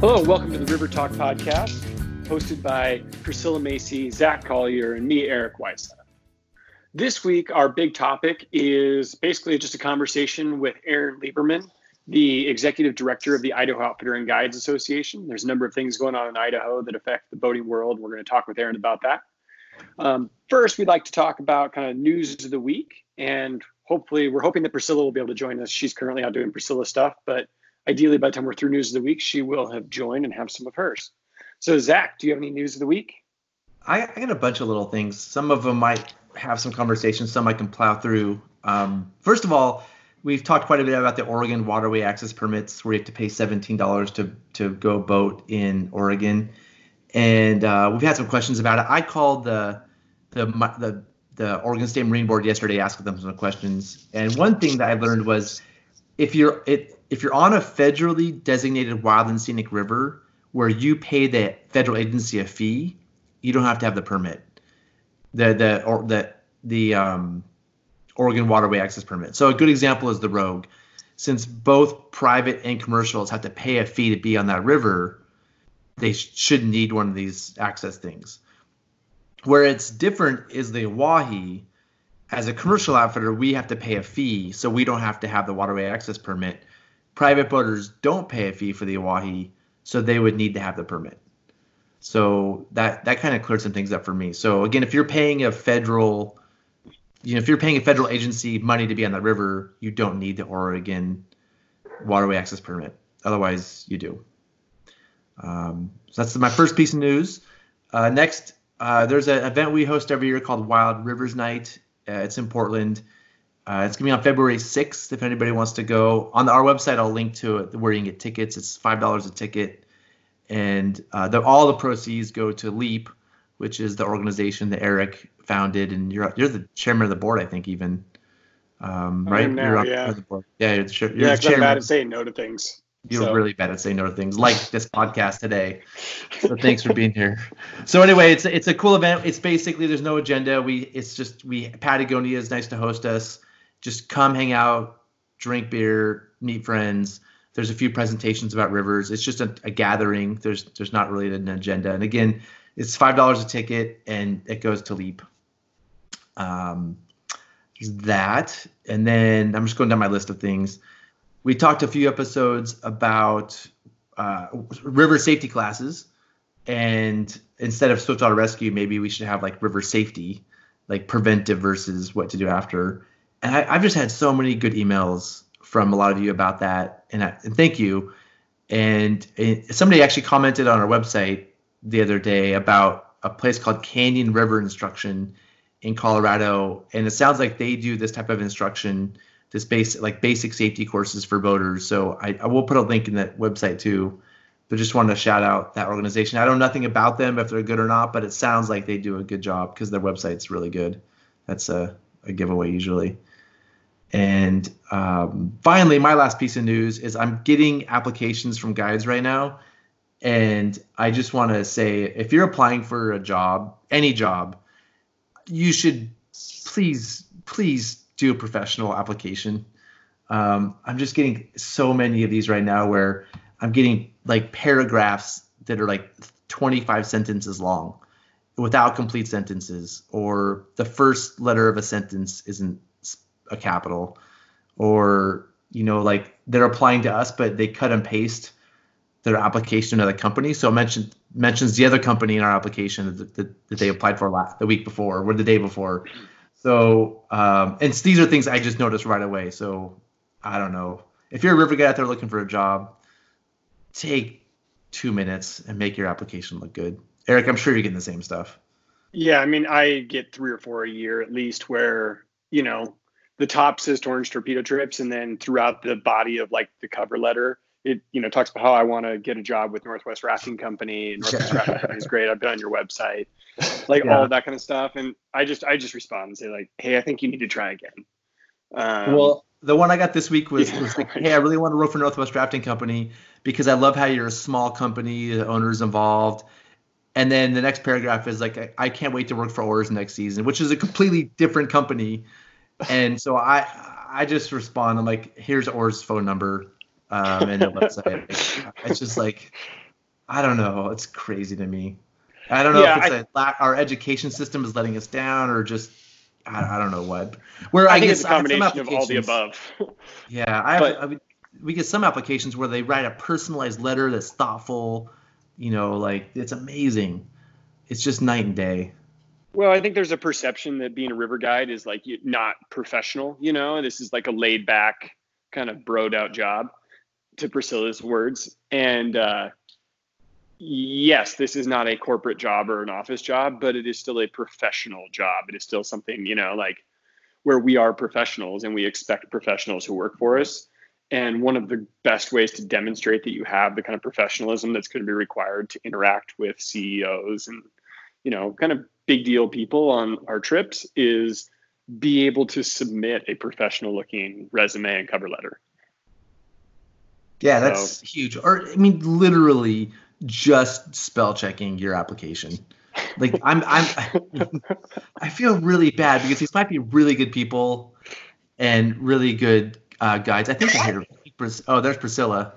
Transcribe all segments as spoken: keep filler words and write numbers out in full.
Hello, welcome to the River Talk podcast, hosted by Priscilla Macy, Zach Collier, and me, Eric Weissa. This week, our big topic is basically just a conversation with Aaron Lieberman, the executive director of the Idaho Outfitter and Guides Association. There's a number of things going on in Idaho that affect the boating world. We're going to talk with Aaron about that. Um, first, we'd like to talk about kind of news of the week, and hopefully, we're hoping that Priscilla will be able to join us. She's currently out doing Priscilla stuff, but ideally, by the time we're through news of the week, she will have joined and have some of hers. So, Zach, do you have any news of the week? I, I got a bunch of little things. Some of them might have some conversations. Some I can plow through. Um, first of all, we've talked quite a bit about the Oregon waterway access permits, where you have to pay seventeen dollars to to go boat in Oregon, and uh, we've had some questions about it. I called the the the the Oregon State Marine Board yesterday, asking them some questions, and one thing that I learned was if you're it if you're on a federally designated wild and scenic river where you pay the federal agency a fee, you don't have to have the permit. The the or the the um, Oregon waterway access permit. So a good example is the Rogue. Since both private and commercials have to pay a fee to be on that river, they sh- shouldn't need one of these access things. Where it's different is the Oahe. As a commercial outfitter, we have to pay a fee, so we don't have to have the waterway access permit. Private boaters don't pay a fee for the Oahe, so they would need to have the permit. So that that kind of cleared some things up for me. So again, if you're paying a federal, you know, if you're paying a federal agency money to be on the river, you don't need the Oregon waterway access permit. Otherwise, you do. Um, so that's my first piece of news. Uh, next, uh, there's an event we host every year called Wild Rivers Night. Uh, it's in Portland. Uh, it's going to be on February sixth if anybody wants to go. On our website, I'll link to it where you can get tickets. It's five dollars a ticket. And uh, the, all the proceeds go to LEAP, which is the organization that Eric founded. And you're you're the chairman of the board, I think, even. Um, right? Now, you're on yeah. the board. Yeah, you're, the, you're yeah, the chairman. I'm bad at saying no to things. You're so. really bad at saying no to things, like this podcast today. So thanks for being here. So anyway, it's it's a cool event. It's basically there's no agenda. We it's just we Patagonia is nice to host us. Just come hang out, drink beer, meet friends. There's a few presentations about rivers. It's just a, a gathering. There's there's not really an agenda. And again, it's five dollars a ticket, and it goes to LEAP. Um, that, and then I'm just going down my list of things. We talked a few episodes about uh, river safety classes, and instead of swift water rescue, maybe we should have like river safety, like preventive versus what to do after. And I, I've just had so many good emails from a lot of you about that, and, I, and thank you. And it, somebody actually commented on our website the other day about a place called Canyon River Instruction in Colorado, and it sounds like they do this type of instruction. This basic like basic safety courses for boaters. So I, I will put a link in that website too, but just wanted to shout out that organization. I know nothing about them, if they're good or not, but it sounds like they do a good job because their website's really good. That's a, a giveaway usually. And um, finally, my last piece of news is I'm getting applications from guides right now. And I just want to say, if you're applying for a job, any job, you should please, please do a professional application. Um, I'm just getting so many of these right now where I'm getting like paragraphs that are like twenty-five sentences long without complete sentences, or the first letter of a sentence isn't a capital, or, you know, like they're applying to us, but they cut and paste their application to another company. So it mentioned, mentions the other company in our application that, that, that they applied for last, the week before or the day before. So, um, and these are things I just noticed right away. So I don't know. If you're a river guy out there looking for a job, take two minutes and make your application look good. Eric, I'm sure you're getting the same stuff. Yeah, I mean, I get three or four a year at least where, you know, the top says Torrance Torpedo Trips, and then throughout the body of like the cover letter, it, you know, talks about how I want to get a job with Northwest Rafting Company. And Northwest Rafting Company is great. I've been on your website, like yeah. all of that kind of stuff. And I just, I just respond and say like, hey, I think you need to try again. Um, well, the one I got this week was, yeah, was like, right. hey, I really want to work for Northwest Rafting Company because I love how you're a small company, the owner's involved. And then the next paragraph is like, I, I can't wait to work for Oars next season, which is a completely different company. And so I, I just respond. I'm like, here's Oars phone number. Um, and the website. It's just like, I don't know. It's crazy to me. I don't know Yeah, if it's I, a la- our education system is letting us down or just I, I don't know what. Where I I think it's guess a I have some combination of all the applications. above. Yeah, I have. But I mean, we get some applications where they write a personalized letter that's thoughtful. You know, like it's amazing. It's just night and day. well, I think there's a perception that being a river guide is like not professional. You know, this is like a laid back kind of broed out job, to Priscilla's words. And uh, yes, this is not a corporate job or an office job, but it is still a professional job. It is still something, you know, like where we are professionals and we expect professionals who work for us. And one of the best ways to demonstrate that you have the kind of professionalism that's going to be required to interact with C E Os and, you know, kind of big deal people on our trips is be able to submit a professional looking resume and cover letter. Yeah, So, that's huge. Or I mean, literally just spell checking your application. Like I'm, I'm, I feel really bad because these might be really good people and really good uh, guides. I think I hear. Oh, there's Priscilla.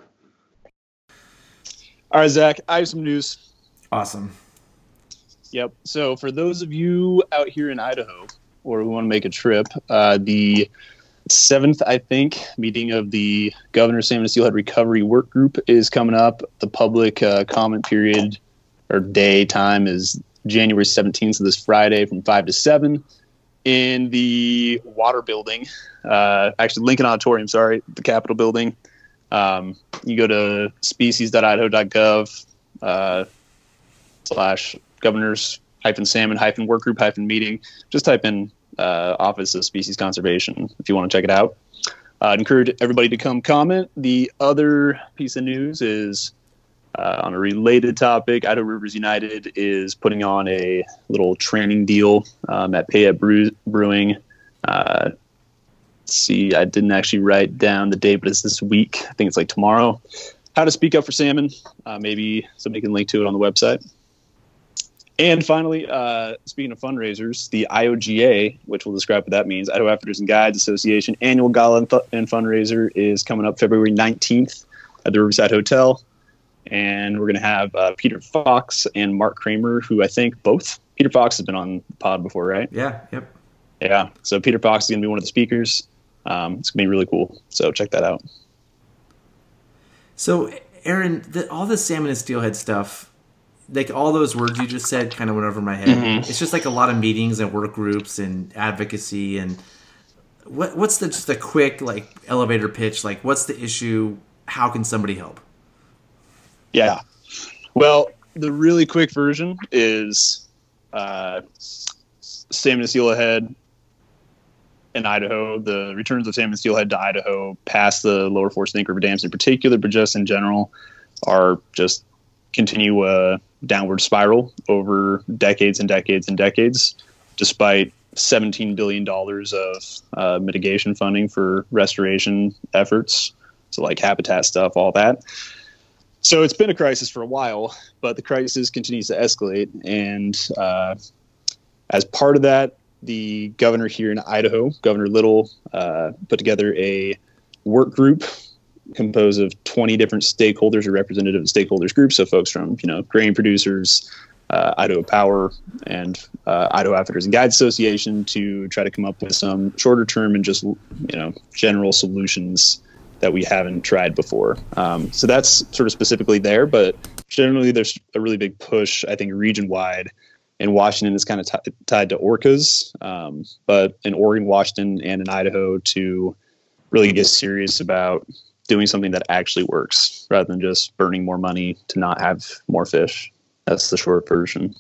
All right, Zach, I have some news. Awesome. Yep. So for those of you out here in Idaho or who want to make a trip, uh, the seventh, I think, meeting of the Governor Salmon and Steelhead Recovery Work Group is coming up. The public uh, comment period or day time is January seventeenth, so this Friday from five to seven in the Water Building, uh, actually Lincoln Auditorium, sorry, the Capitol Building. Um, you go to species dot idaho dot gov uh, slash governors hyphen salmon hyphen work group hyphen meeting. Just type in uh, Office of Species Conservation if you want to check it out. Uh, I'd encourage everybody to come comment. The other piece of news is uh, on a related topic. Idaho Rivers United is putting on a little training deal um, at Payette Brew- Brewing. Uh, let's see, I didn't actually write down the date, but it's this week. I think it's like tomorrow. How to speak up for salmon. Uh, maybe somebody can link to it on the website. And finally, uh, speaking of fundraisers, the I O G A, which we'll describe what that means, Idaho Outfitters and Guides Association annual gala and, th- and fundraiser is coming up February nineteenth at the Riverside Hotel. And we're going to have uh, Peter Fox and Mark Kramer, who I think both, Peter Fox has been on the pod before, right? Yeah, yep. Yeah, so Peter Fox is going to be one of the speakers. Um, it's going to be really cool, so check that out. So, Aaron, the, all the salmon and steelhead stuff, like all those words you just said kind of went over my head. Mm-hmm. It's just like a lot of meetings and work groups and advocacy. And what what's the just a quick like elevator pitch? Like, what's the issue? How can somebody help? Yeah. Well, the really quick version is uh, salmon and steelhead in Idaho, the returns of salmon and steelhead to Idaho past the lower four Snake River dams in particular, but just in general, are just continue a downward spiral over decades and decades and decades, despite seventeen billion dollars of uh, mitigation funding for restoration efforts. So like habitat stuff, all that. So it's been a crisis for a while, but the crisis continues to escalate. And uh, as part of that, the governor here in Idaho, Governor Little, uh, put together a work group composed of twenty different stakeholders or representative stakeholders groups. So folks from, you know, grain producers, uh, Idaho Power, and uh, Idaho Outfitters and Guides Association to try to come up with some shorter term and just, you know, general solutions that we haven't tried before. Um, so that's sort of specifically there, but generally there's a really big push, I think, region-wide. And Washington is kind of t- tied to orcas, um, but in Oregon, Washington, and in Idaho to really get serious about doing something that actually works rather than just burning more money to not have more fish. That's the short version.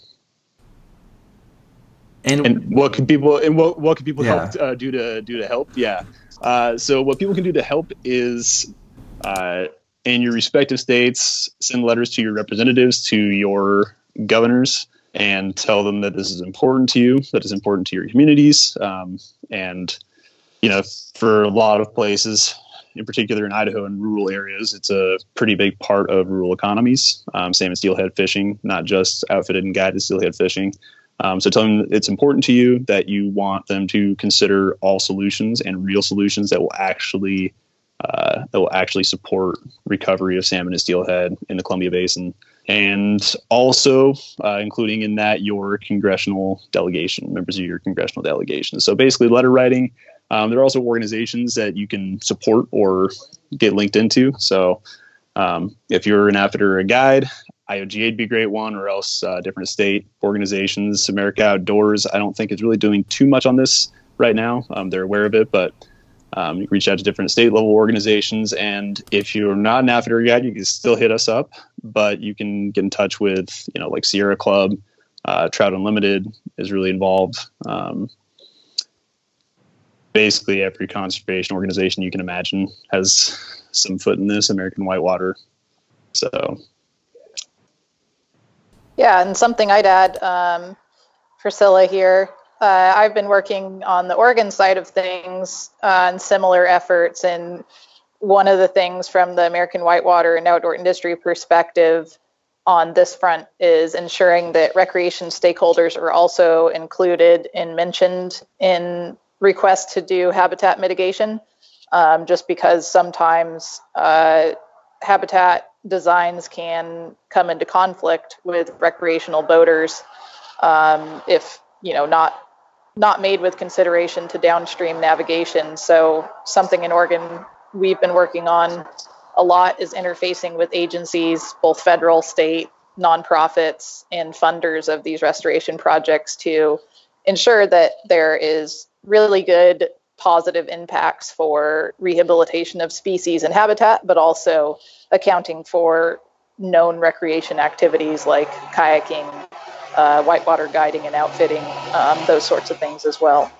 And, and what can people and what what can people yeah. help uh, do to do to help? Yeah. Uh, so what people can do to help is uh, in your respective states, send letters to your representatives, to your governors, and tell them that this is important to you, that it's important to your communities. Um, and, you know, for a lot of places, in particular in Idaho and rural areas, it's a pretty big part of rural economies. Um, salmon steelhead fishing, not just outfitted and guided steelhead fishing. Um, so tell them it's important to you, that you want them to consider all solutions and real solutions that will actually uh, that will actually support recovery of salmon and steelhead in the Columbia Basin and also uh, including in that your congressional delegation, members of your congressional delegation. So basically letter writing. Um, there are also organizations that you can support or get linked into. So um, if you're an outfitter or a guide, I O G A would be a great one, or else uh, different state organizations. America Outdoors, I don't think is really doing too much on this right now. Um, they're aware of it, but um, you can reach out to different state level organizations. And if you're not an outfitter or guide, you can still hit us up, but you can get in touch with, you know, like Sierra Club, uh, Trout Unlimited is really involved. Um, basically every conservation organization you can imagine has some foot in this, American Whitewater. So. Yeah, and something I'd add, um, Priscilla here, uh, I've been working on the Oregon side of things on similar efforts, and one of the things from the American Whitewater and outdoor industry perspective on this front is ensuring that recreation stakeholders are also included and mentioned in requests to do habitat mitigation, um, just because sometimes uh, habitat designs can come into conflict with recreational boaters um, if, you know, not not made with consideration to downstream navigation. So something in Oregon we've been working on a lot is interfacing with agencies, both federal, state, nonprofits, and funders of these restoration projects to ensure that there is really good positive impacts for rehabilitation of species and habitat, but also accounting for known recreation activities like kayaking, uh, whitewater guiding and outfitting, um, those sorts of things as well.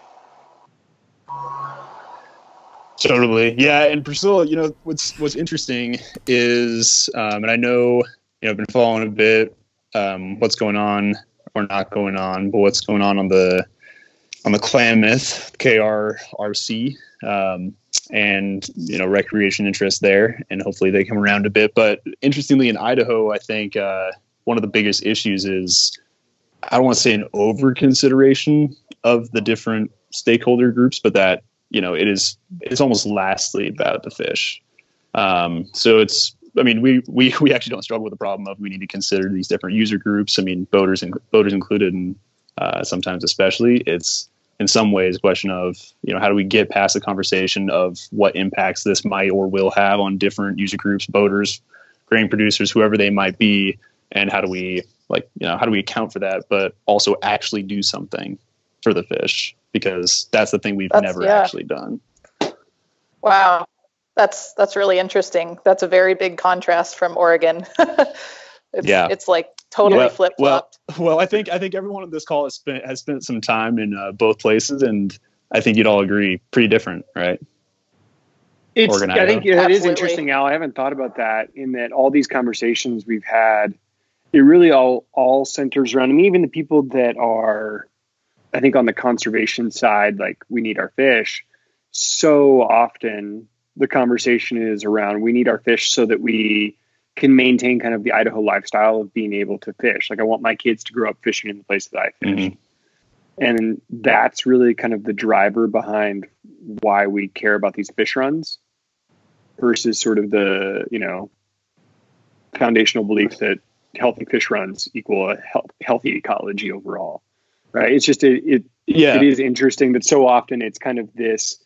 Totally. Yeah. And Priscilla, you know, what's, what's interesting is, um, and I know, you know, I've been following a bit, um, what's going on or not going on, but what's going on on the, on the Klamath K R R C, um, and, you know, recreation interest there, and hopefully they come around a bit. But interestingly, in Idaho, I think, uh, one of the biggest issues is, I don't want to say an over consideration of the different stakeholder groups, but that, you know, it is, it's almost lastly about the fish. Um, so it's, I mean, we, we, we actually don't struggle with the problem of we need to consider these different user groups. I mean, boaters and boaters included, and uh, sometimes especially, it's in some ways a question of, you know, how do we get past the conversation of what impacts this might or will have on different user groups, boaters, grain producers, whoever they might be, and how do we, like, you know, how do we account for that, but also actually do something for the fish, because that's the thing we've that's, never yeah. actually done. Wow. That's, that's really interesting. That's a very big contrast from Oregon. it's, yeah. It's like totally well, flip flopped. Well, well, I think, I think everyone on this call has spent, has spent some time in uh, both places, and I think you'd all agree pretty different, right? It's, Oregon, I think Idaho. that is Absolutely. interesting, Al. I haven't thought about that, in that all these conversations we've had, it really all, all centers around, I mean, even the people that are, I think on the conservation side, like we need our fish, so often the conversation is around, we need our fish so that we can maintain kind of the Idaho lifestyle of being able to fish. Like, I want my kids to grow up fishing in the place that I fish. Mm-hmm. And that's really kind of the driver behind why we care about these fish runs versus sort of the, you know, foundational belief that healthy fish runs equal a health, healthy ecology overall. Right. It's just, it, it, yeah. it is interesting that so often it's kind of this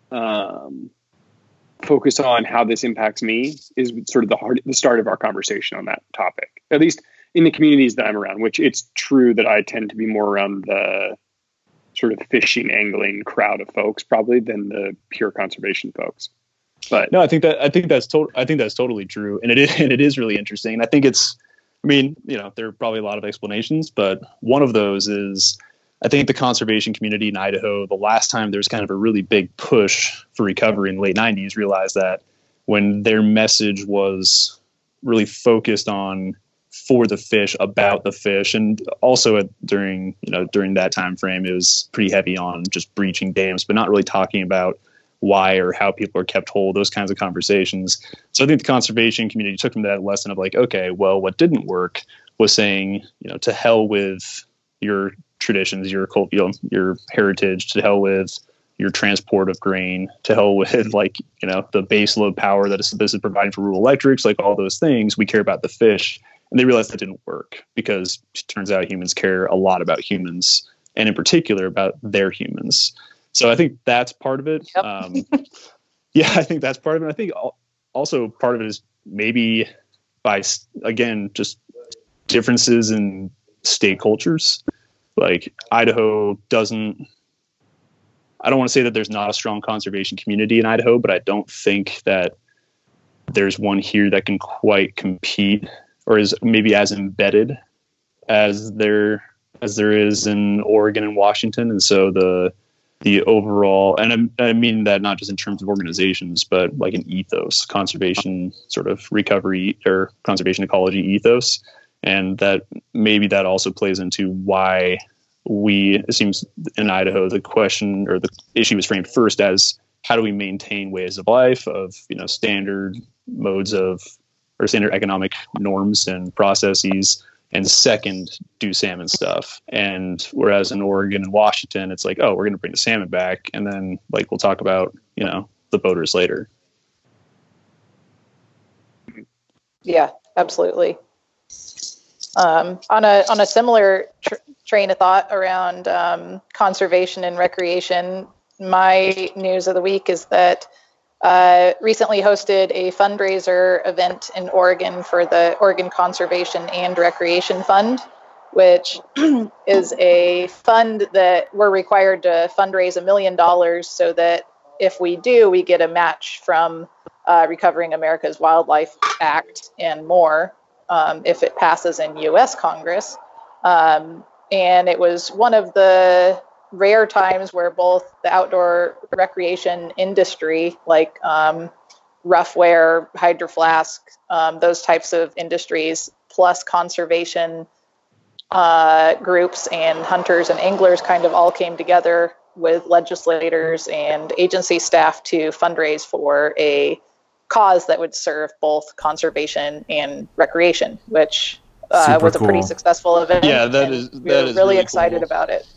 um, focus on how this impacts me is sort of the heart, the start of our conversation on that topic, at least in the communities that I'm around, which it's true that I tend to be more around the sort of fishing, angling crowd of folks probably than the pure conservation folks. But no, I think that, I think that's total, I think that's totally true. And it is, and it is really interesting. And I think it's, I mean, you know, there are probably a lot of explanations, but one of those is, I think the conservation community in Idaho, the last time there was kind of a really big push for recovery in the late nineties, realized that when their message was really focused on for the fish, about the fish, and also at, during, you know, during that time frame, it was pretty heavy on just breaching dams, but not really talking about why or how people are kept whole, those kinds of conversations. So I think the conservation community took from that lesson of like, okay, well, what didn't work was saying, you know, to hell with your traditions, your cult, you know, your heritage, to hell with your transport of grain, to hell with, like, you know, the base load power that this is providing for rural electrics, like all those things. We care about the fish. And they realized that didn't work because it turns out humans care a lot about humans, and in particular about their humans. So I think that's part of it. Yep. Um, yeah, I think that's part of it. I think also part of it is maybe by, again, just differences in state cultures. Like Idaho doesn't, I don't want to say that there's not a strong conservation community in Idaho, but I don't think that there's one here that can quite compete or is maybe as embedded as there as there is in Oregon and Washington. And so the the overall, and I, I mean that not just in terms of organizations, but like an ethos, conservation sort of recovery or conservation ecology ethos. And that maybe that also plays into why we, it seems in Idaho, the question or the issue was framed first as how do we maintain ways of life of, you know, standard modes of, or standard economic norms and processes, and second, do salmon stuff. And whereas in Oregon and Washington, it's like, oh, we're going to bring the salmon back, and then like we'll talk about, you know, the boaters later. Yeah, absolutely. Um, on a on a similar tr- train of thought around um, conservation and recreation, my news of the week is that uh, recently hosted a fundraiser event in Oregon for the Oregon Conservation and Recreation Fund, which is a fund that we're required to fundraise a million dollars so that if we do, we get a match from uh, Recovering America's Wildlife Act and more. Um, if it passes in U S Congress. Um, and it was one of the rare times where both the outdoor recreation industry, like um, roughwear, Hydro Flask, um, those types of industries, plus conservation uh, groups and hunters and anglers kind of all came together with legislators and agency staff to fundraise for a cause that would serve both conservation and recreation, which uh, was a pretty cool. successful event. Yeah, that is we that were is really, really excited cool. about it.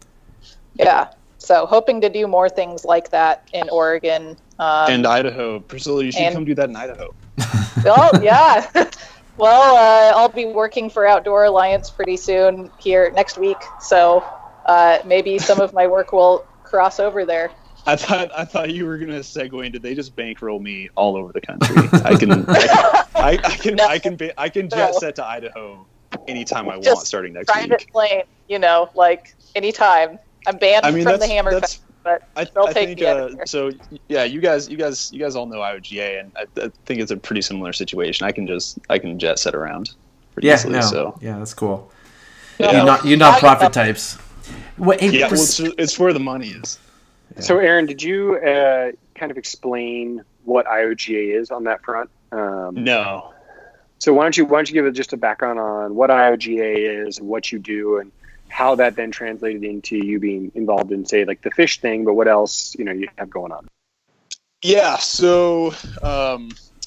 Yeah, so hoping to do more things like that in Oregon um, and Idaho. Priscilla, you should and- come do that in Idaho. Well, yeah. Well, uh, I'll be working for Outdoor Alliance pretty soon here next week, so uh, maybe some of my work will cross over there. I thought I thought you were gonna segue into they just bankroll me all over the country. I can I, I, I can No. I can be, I can jet No. set to Idaho anytime I want Just starting next Private week. plane, you know, like anytime. I'm banned I mean from that's, the Hammer that's Fest, but I, they'll I take think me out of uh, here. so yeah you guys you guys you guys all know I O G A, and I, I think it's a pretty similar situation. I can just I can jet set around pretty Yeah, easily. no, So yeah, that's cool. yeah. You not you Now not you profit know. types. Wait, hey, yeah, well, Pris- it's, it's where the money is. So, Aaron, did you uh, kind of explain what I O G A is on that front? Um, No. So why don't you why don't you give it just a background on what I O G A is and what you do and how that then translated into you being involved in, say, like the fish thing, but what else, you know, you have going on? Yeah, so um,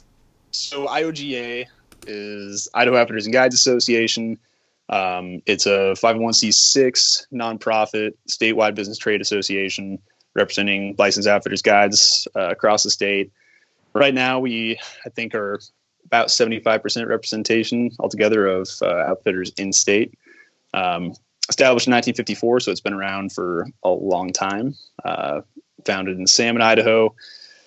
so I O G A is Idaho Outfitters and Guides Association. Um, it's a five oh one c six nonprofit statewide business trade association representing licensed outfitters guides uh, across the state. Right now, we I think are about seventy-five percent representation altogether of uh, outfitters in state. Um, established in nineteen fifty-four, so it's been around for a long time. Uh, founded in Salmon, Idaho.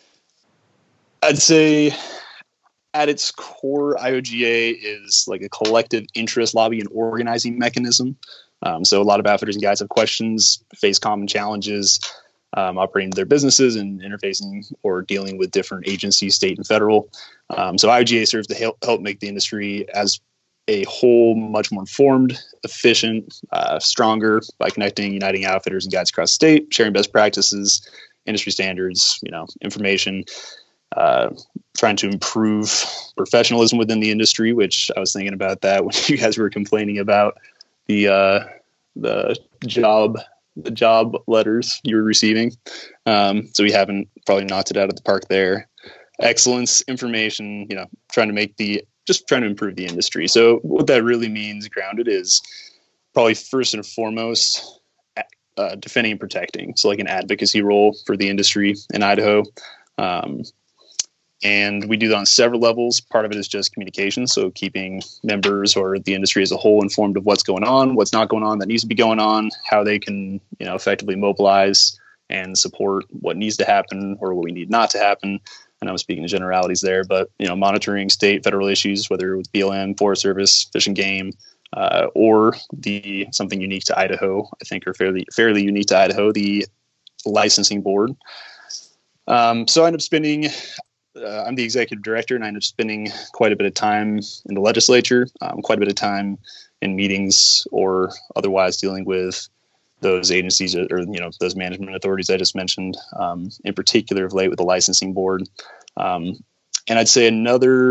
I'd say at its core, I O G A is like a collective interest lobby and organizing mechanism. Um, so a lot of outfitters and guides have questions, face common challenges, um, operating their businesses and interfacing or dealing with different agencies, state and federal. Um, so I O G A serves to help, help make the industry as a whole much more informed, efficient, uh, stronger by connecting, uniting outfitters and guides across the state, sharing best practices, industry standards, you know, information, uh, trying to improve professionalism within the industry, which I was thinking about that when you guys were complaining about the, uh, the job, the job letters you were receiving. Um, so we haven't probably knocked it out of the park there. Excellence, information, you know, trying to make the, just trying to improve the industry. So what that really means grounded is probably first and foremost, uh, defending and protecting. So like an advocacy role for the industry in Idaho. Um, And we do that on several levels. Part of it is just communication, so keeping members or the industry as a whole informed of what's going on, what's not going on, that needs to be going on, how they can, you know, effectively mobilize and support what needs to happen or what we need not to happen. And I'm speaking in generalities there, but, you know, monitoring state, federal issues, whether it's B L M, Forest Service, Fish and Game, uh, or the something unique to Idaho, I think, or fairly fairly unique to Idaho, the licensing board. Um, so I end up spending. Uh, I'm the executive director, and I end up spending quite a bit of time in the legislature, um, quite a bit of time in meetings or otherwise dealing with those agencies or, you know, those management authorities I just mentioned, um, in particular of late with the licensing board. Um, and I'd say another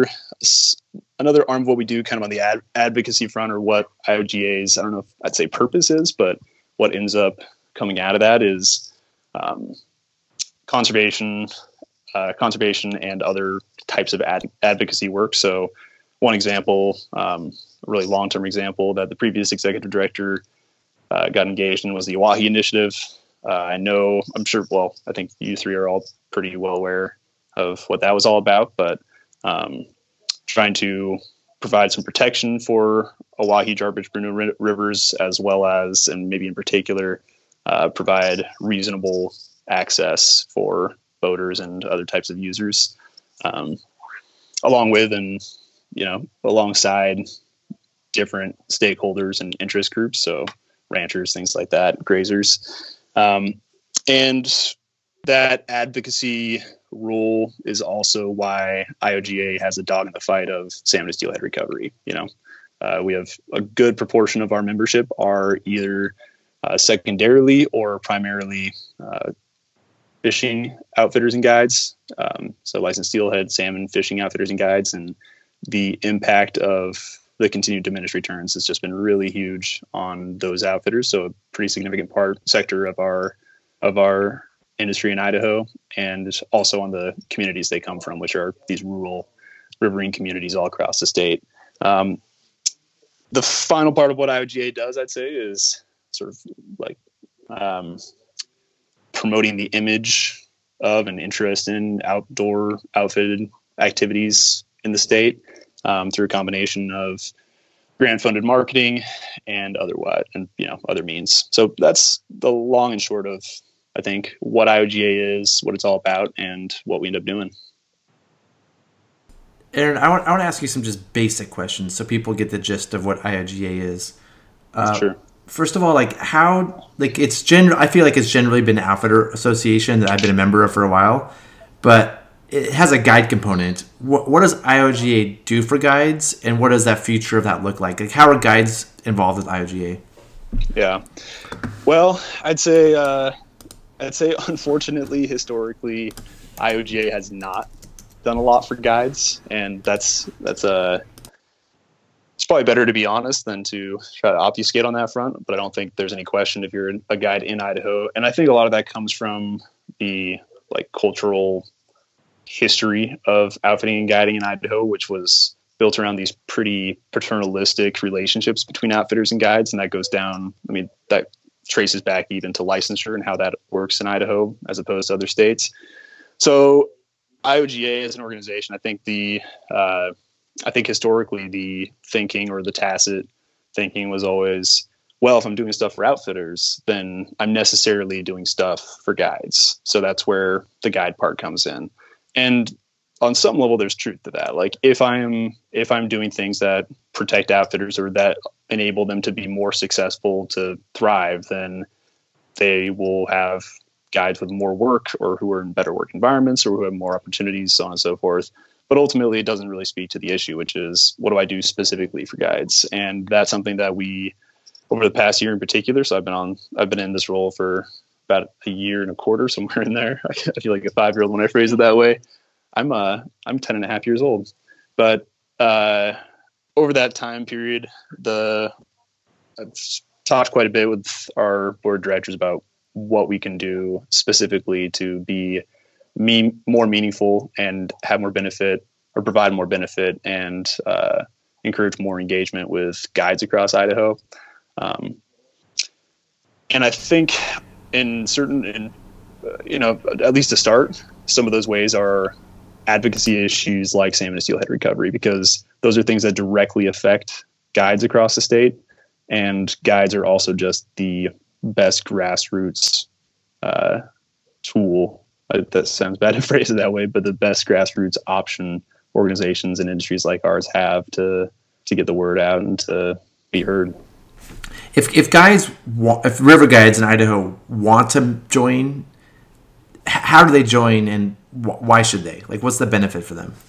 another arm of what we do kind of on the ad- advocacy front, or what I O G A's, I don't know if I'd say purpose is, but what ends up coming out of that is um, conservation, Uh, conservation and other types of ad- advocacy work. So one example, um, a really long-term example that the previous executive director uh, got engaged in was the Oahe Initiative. Uh, I know, I'm sure, well, I think you three are all pretty well aware of what that was all about, but um, trying to provide some protection for Oahe, Jarbidge, Bruneau ri- rivers, as well as, and maybe in particular, uh, provide reasonable access for boaters and other types of users, um, along with and, you know, alongside different stakeholders and interest groups. So ranchers, things like that, grazers. Um, and that advocacy role is also why I O G A has a dog in the fight of salmon and steelhead recovery. You know, uh, we have a good proportion of our membership are either uh, secondarily or primarily uh, fishing outfitters and guides. Um, so licensed steelhead, salmon fishing outfitters and guides, and the impact of the continued diminished returns has just been really huge on those outfitters. So a pretty significant part sector of our, of our industry in Idaho, and also on the communities they come from, which are these rural riverine communities all across the state. Um, the final part of what I O G A does, I'd say, is sort of like, um, promoting the image of and interest in outdoor outfitted activities in the state, um, through a combination of grant funded marketing and otherwise, and, you know, other means. So that's the long and short of, I think, what I O G A is, what it's all about, and what we end up doing. Aaron, I want, I want to ask you some just basic questions so people get the gist of what I O G A is. Uh, sure. First of all, like how, like it's general. I feel like it's generally been an outfitter association that I've been a member of for a while, but it has a guide component. What, what does I O G A do for guides, and what does that future of that look like? Like, how are guides involved with I O G A? Yeah, well, I'd say, uh, I'd say, unfortunately, historically, I O G A has not done a lot for guides, and that's that's a. It's probably better to be honest than to try to obfuscate on that front, but I don't think there's any question if you're a guide in Idaho. And I think a lot of that comes from the like cultural history of outfitting and guiding in Idaho, which was built around these pretty paternalistic relationships between outfitters and guides. And that goes down, I mean, that traces back even to licensure and how that works in Idaho as opposed to other states. So I O G A as an organization, I think the, uh, I think historically the thinking or the tacit thinking was always, well, if I'm doing stuff for outfitters, then I'm necessarily doing stuff for guides. So that's where the guide part comes in. And on some level, there's truth to that. Like if I'm, if I'm doing things that protect outfitters or that enable them to be more successful to thrive, then they will have guides with more work or who are in better work environments or who have more opportunities, so on and so forth. But ultimately, it doesn't really speak to the issue, which is what do I do specifically for guides? And that's something that we, over the past year in particular, so I've been on, I've been in this role for about a year and a quarter, somewhere in there. I feel like a five-year-old when I phrase it that way. I'm uh, I'm ten and a half years old. But uh, over that time period, the I've talked quite a bit with our board of directors about what we can do specifically to be mean, more meaningful and have more benefit or provide more benefit and uh, encourage more engagement with guides across Idaho. Um, and I think in certain, in, uh, you know, at least to start, some of those ways are advocacy issues like salmon and steelhead recovery, because those are things that directly affect guides across the state. And guides are also just the best grassroots uh, tool. Uh, that sounds bad to phrase it that way, but the best grassroots option organizations and industries like ours have to to get the word out and to be heard. If if guides, wa- if river guides in Idaho want to join, h- how do they join, and wh- why should they? Like, what's the benefit for them?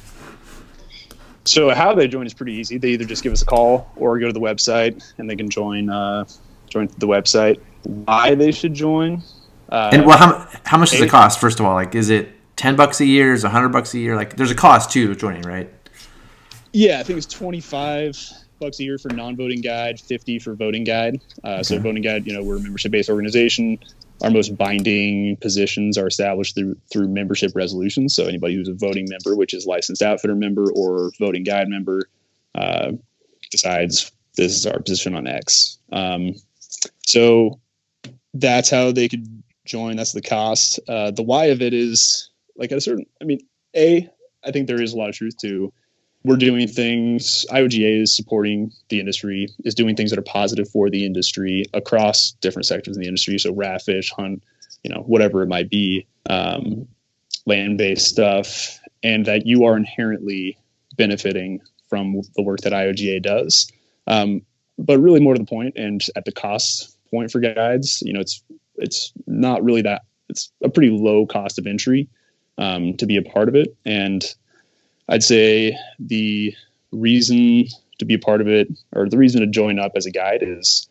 So how they join is pretty easy. They either just give us a call or go to the website, and they can join uh, join the website. Why they should join? Uh, And well, how how much does it cost? First of all, like, is it ten bucks a year? Is it a hundred bucks a year? Like, there's a cost too to joining, right? Yeah, I think it's twenty-five bucks a year for non-voting guide, fifty for voting guide. Uh, okay. So voting guide, you know, we're a membership-based organization. Our most binding positions are established through through membership resolutions. So anybody who's a voting member, which is licensed outfitter member or voting guide member, uh, decides this is our position on X. Um, so that's how they could join. That's the cost. Uh, the why of it is like at a certain, I mean, A, I think there is a lot of truth to we're doing things, I O G A is supporting the industry, is doing things that are positive for the industry across different sectors in the industry. So rat fish, hunt, you know, whatever it might be, um, land-based stuff, and that you are inherently benefiting from the work that I O G A does. Um, but really more to the point, and at the cost point for guides, you know, it's it's not really that, it's a pretty low cost of entry um, to be a part of it. And I'd say the reason to be a part of it, or the reason to join up as a guide, is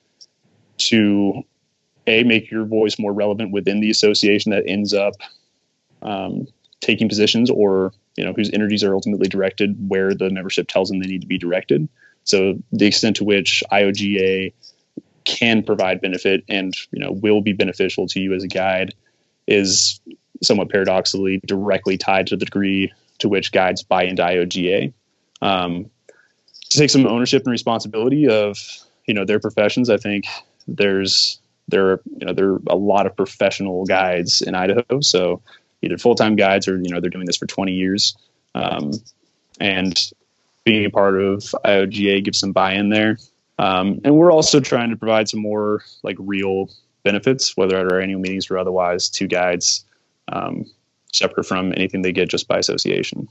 to A, make your voice more relevant within the association that ends up um, taking positions, or, you know, whose energies are ultimately directed where the membership tells them they need to be directed. So the extent to which I O G A can provide benefit and, you know, will be beneficial to you as a guide is somewhat paradoxically directly tied to the degree to which guides buy into I O G A. Um, to take some ownership and responsibility of, you know, their professions, I think there's there are, you know, there are a lot of professional guides in Idaho. So either full-time guides or, you know, they're doing this for twenty years. Um, and being a part of I O G A gives some buy-in there. Um, and we're also trying to provide some more like real benefits, whether at our annual meetings or otherwise, to guides, um, separate from anything they get just by association.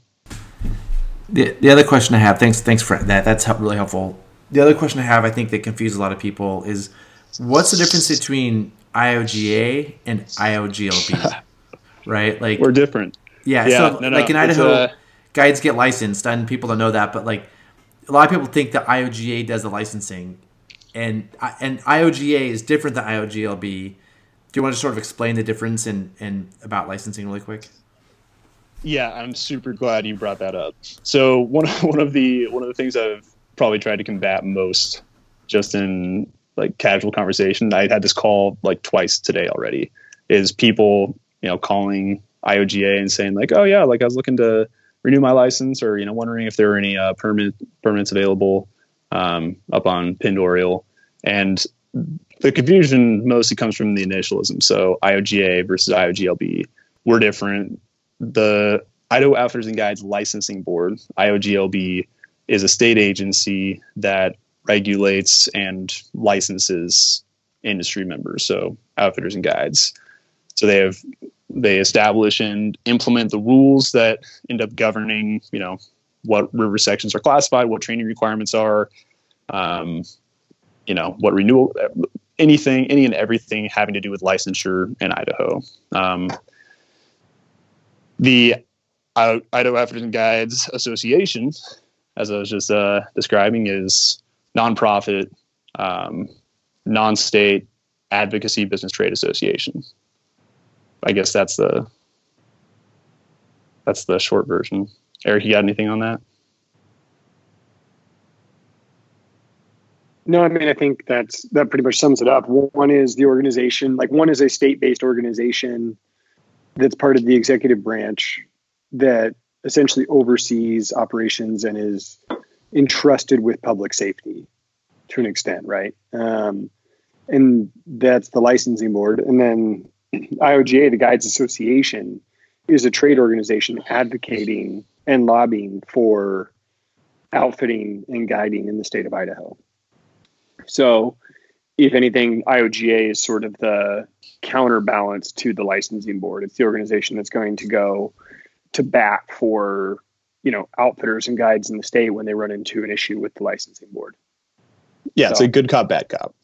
The the other question I have, thanks thanks for that. That's really helpful. The other question I have, I think that confuses a lot of people, is what's the difference between I O G A and I O G L B? Right? Like, we're different. Yeah. yeah so no, no, like in Idaho, uh, guides get licensed, and people don't know that, but like a lot of people think that I O G A does the licensing, and and I O G A is different than I O G L B. Do you want to sort of explain the difference and and about licensing really quick? Yeah, I'm super glad you brought that up. So one one of the one of the things I've probably tried to combat most, just in like casual conversation, I had this call like twice today already, is people, you know, calling I O G A and saying like, oh yeah, like I was looking to renew my license, or, you know, wondering if there were any uh, permit permits available um, up on Pinned Oriole. And the confusion mostly comes from the initialism. So I O G A versus I O G L B, we're different. The Idaho Outfitters and Guides Licensing Board, I O G L B, is a state agency that regulates and licenses industry members, so outfitters and guides. So they have they establish and implement the rules that end up governing, you know, what river sections are classified, what training requirements are, um, you know, what renewal, anything, any and everything having to do with licensure in Idaho. Um, the Idaho Outfitters and Guides Association, as I was just uh, describing, is nonprofit, um, non-state advocacy business trade association. I guess that's the that's the short version. Eric, you got anything on that? No, I mean, I think that's that pretty much sums it up. One is the organization, like one is a state-based organization that's part of the executive branch that essentially oversees operations and is entrusted with public safety to an extent, right? Um, and that's the licensing board. And then I O G A, the Guides Association, is a trade organization advocating and lobbying for outfitting and guiding in the state of Idaho. So if anything, I O G A is sort of the counterbalance to the licensing board. It's the organization that's going to go to bat for, you know, outfitters and guides in the state when they run into an issue with the licensing board. Yeah, so, it's a good cop, bad cop.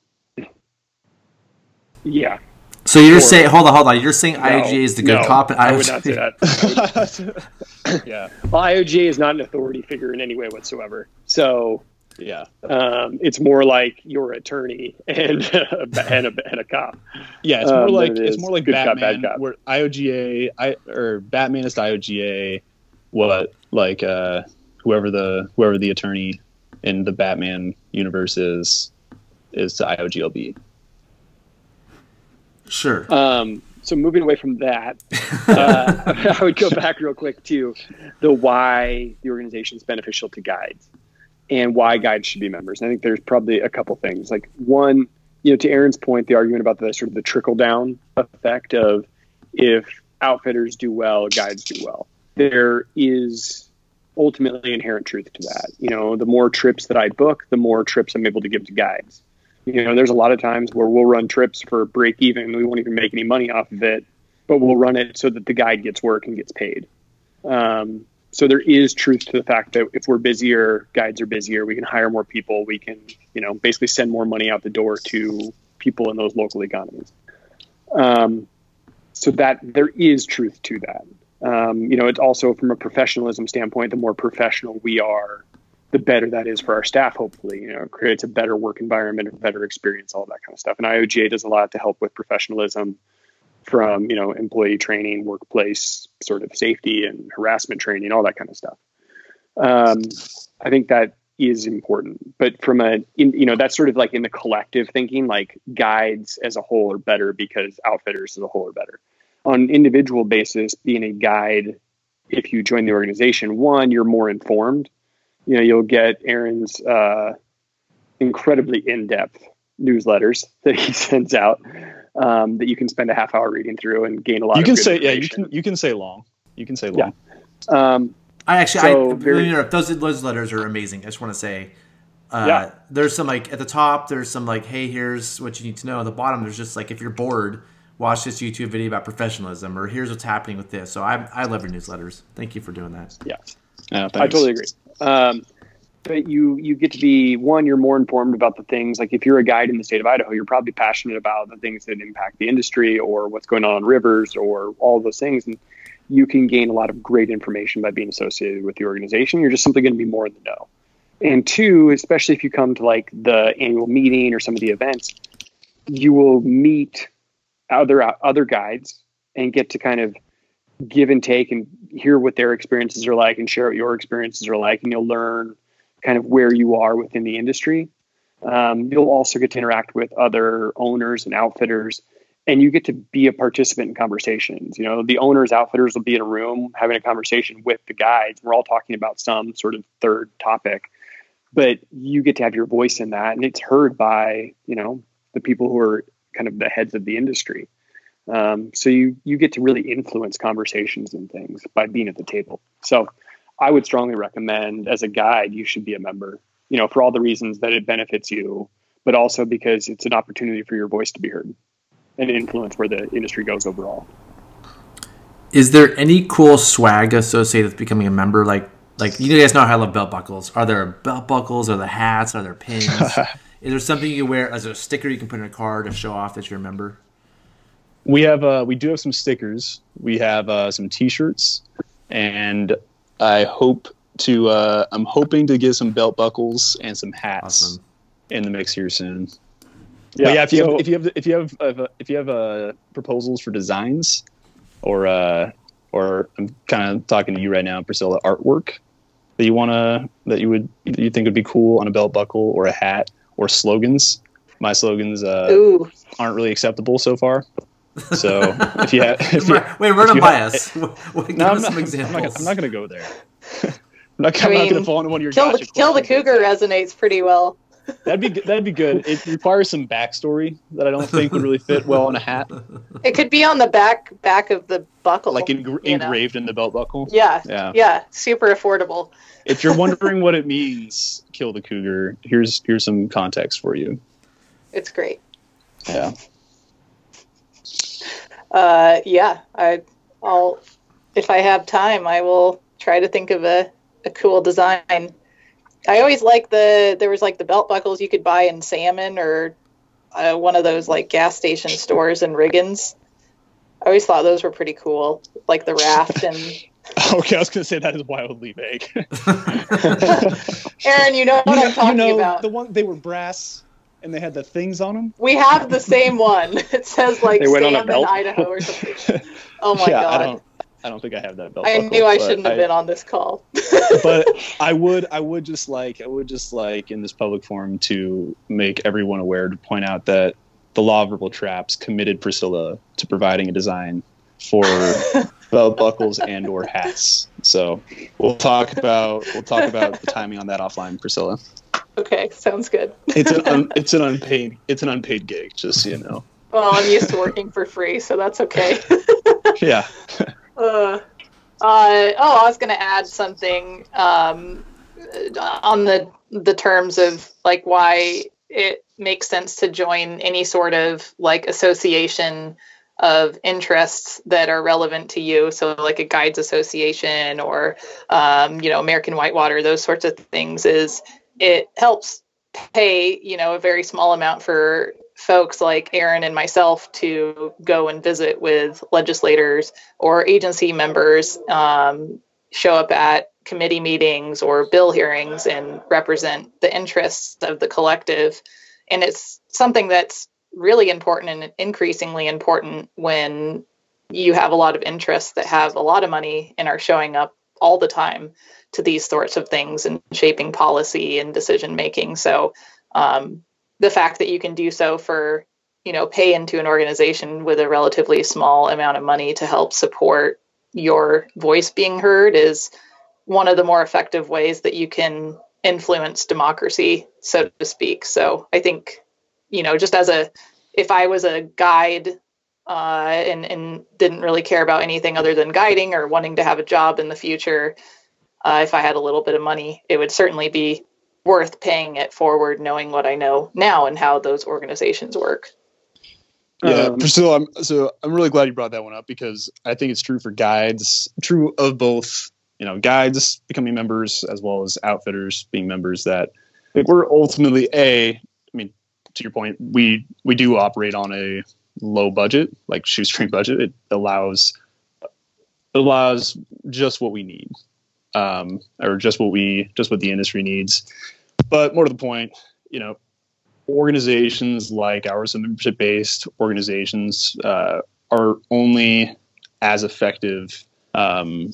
Yeah. So you're or, saying, hold on, hold on. You're saying no, I O G A is the good no, cop? And I, I would not say that. Would, yeah. Well, I O G A is not an authority figure in any way whatsoever. So yeah, um, it's more like your attorney and a, and a, and a cop. Yeah, it's more um, like it it's more like good Batman, cop, bad cop. Where I O G A, I or Batman is to I O G A, what like uh, whoever the whoever the attorney in the Batman universe is is to I O G L B. Sure. Um, so moving away from that, uh, I would go back real quick to the why the organization is beneficial to guides and why guides should be members. And I think there's probably a couple things. Like one, you know, to Aaron's point, the argument about the sort of the trickle down effect of if outfitters do well, guides do well. There is ultimately inherent truth to that. You know, the more trips that I book, the more trips I'm able to give to guides. You know, there's a lot of times where we'll run trips for break even. We won't even make any money off of it, but we'll run it so that the guide gets work and gets paid. Um, so there is truth to the fact that if we're busier, guides are busier, we can hire more people. We can, you know, basically send more money out the door to people in those local economies. Um, so that there is truth to that. Um, you know, it's also from a professionalism standpoint, the more professional we are, the better that is for our staff, hopefully. You know, it creates a better work environment, a better experience, all that kind of stuff. And I O G A does a lot to help with professionalism from, you know, employee training, workplace sort of safety and harassment training, all that kind of stuff. Um, I think that is important. But from a, in, you know, that's sort of like in the collective thinking, like guides as a whole are better because outfitters as a whole are better. On an individual basis, being a guide, if you join the organization, one, you're more informed. You know, you'll get Aaron's uh, incredibly in-depth newsletters that he sends out um, that you can spend a half hour reading through and gain a lot. You of can good say, yeah, you can you can say long. You can say long. Yeah. Um, I actually, so I very, you know, those those letters are amazing. I just want to say, uh, yeah. there's some like at the top, there's some like, hey, here's what you need to know. At the bottom, there's just like if you're bored, watch this YouTube video about professionalism, or here's what's happening with this. So I I love your newsletters. Thank you for doing that. Yeah, oh, I totally agree. Um, but you you get to be, one, you're more informed about the things. Like if you're a guide in the state of Idaho, you're probably passionate about the things that impact the industry or what's going on on rivers or all of those things. And you can gain a lot of great information by being associated with the organization. You're just simply going to be more in the know. And two, especially if you come to like the annual meeting or some of the events, you will meet other other guides and get to kind of give and take and hear what their experiences are like and share what your experiences are like. And you'll learn kind of where you are within the industry. Um, you'll also get to interact with other owners and outfitters, and you get to be a participant in conversations. You know, the owners, outfitters will be in a room having a conversation with the guides. We're all talking about some sort of third topic, but you get to have your voice in that, and it's heard by, you know, the people who are kind of the heads of the industry. Um, so you, you get to really influence conversations and things by being at the table. So I would strongly recommend as a guide, you should be a member, you know, for all the reasons that it benefits you, but also because it's an opportunity for your voice to be heard and influence where the industry goes overall. Is there any cool swag associated with becoming a member? Like, like you guys know how I love belt buckles. Are there belt buckles? Are there hats? Are there pins? Is there something you wear as a sticker you can put in a car to show off that you're a member? We have, uh, we do have some stickers. We have uh, some T-shirts, and I hope to, uh, I'm hoping to get some belt buckles and some hats Awesome. in the mix here soon. Yeah. But yeah, if you so, have, if you have, if you have, uh, if you have uh, proposals for designs, or uh, or I'm kind of talking to you right now, Priscilla, artwork that you wanna, that you would, that you think would be cool on a belt buckle or a hat, or slogans. My slogans uh, aren't really acceptable so far. So if you have, if you, wait, run them you by have, us. Give no, us I'm some not, examples. I'm not going to go there. I'm not, I I'm mean, not going to fall into one of your kill the, gotcha kill the questions. cougar resonates pretty well. That'd be that'd be good. It requires some backstory that I don't think would really fit well on a hat. It could be on the back back of the buckle, like eng- engraved know? in the belt buckle. Yeah, yeah, yeah. Super affordable. If you're wondering what it means, kill the cougar. Here's here's some context for you. It's great. Yeah. Uh, yeah. I, I'll if I have time, I will try to think of a, a cool design. I always like the there was like the belt buckles you could buy in Salmon or uh, one of those like gas station stores in Riggins. I always thought those were pretty cool, like the raft and. Okay, I was going to say that is wildly vague. Aaron, you know what you know, I'm talking you know, about. The one they were brass and they had the things on them. We have the same one. It says like they went on a Salmon, belt? Idaho or something. Oh my yeah, god. I don't, I don't think I have that belt. I buckle, knew I shouldn't have I, been on this call. But I would, I would just like, I would just like in this public forum to make everyone aware, to point out that the Law of Verbal Traps committed Priscilla to providing a design for belt buckles and or hats. So we'll talk about we'll talk about the timing on that offline, Priscilla. Okay, sounds good. It's an un, it's an unpaid it's an unpaid gig, just so you know. Well, I'm used to working for free, so that's okay. Yeah. Uh, uh, oh, I was going to add something um, on the the terms of like why it makes sense to join any sort of like association of interests that are relevant to you. So like a guides association or, um, you know, American Whitewater, those sorts of things, is it helps pay, you know, a very small amount for folks like Aaron and myself to go and visit with legislators or agency members, um, show up at committee meetings or bill hearings and represent the interests of the collective. And it's something that's really important and increasingly important when you have a lot of interests that have a lot of money and are showing up all the time to these sorts of things and shaping policy and decision making. So um, the fact that you can do so for, you know, pay into an organization with a relatively small amount of money to help support your voice being heard is one of the more effective ways that you can influence democracy, so to speak. So I think, you know, just as a, if I was a guide uh, and, and didn't really care about anything other than guiding or wanting to have a job in the future, uh, if I had a little bit of money, it would certainly be worth paying it forward, knowing what I know now and how those organizations work. Yeah, Um, Priscilla, I'm, so I'm really glad you brought that one up, because I think it's true for guides, true of both, you know, guides becoming members as well as outfitters being members, that like, we're ultimately a, I mean, to your point, we, we do operate on a low budget, like shoestring budget. It allows, it allows just what we need, um, or just what we, just what the industry needs. But more to the point, you know, organizations like ours, membership-based organizations, uh, are only as effective um,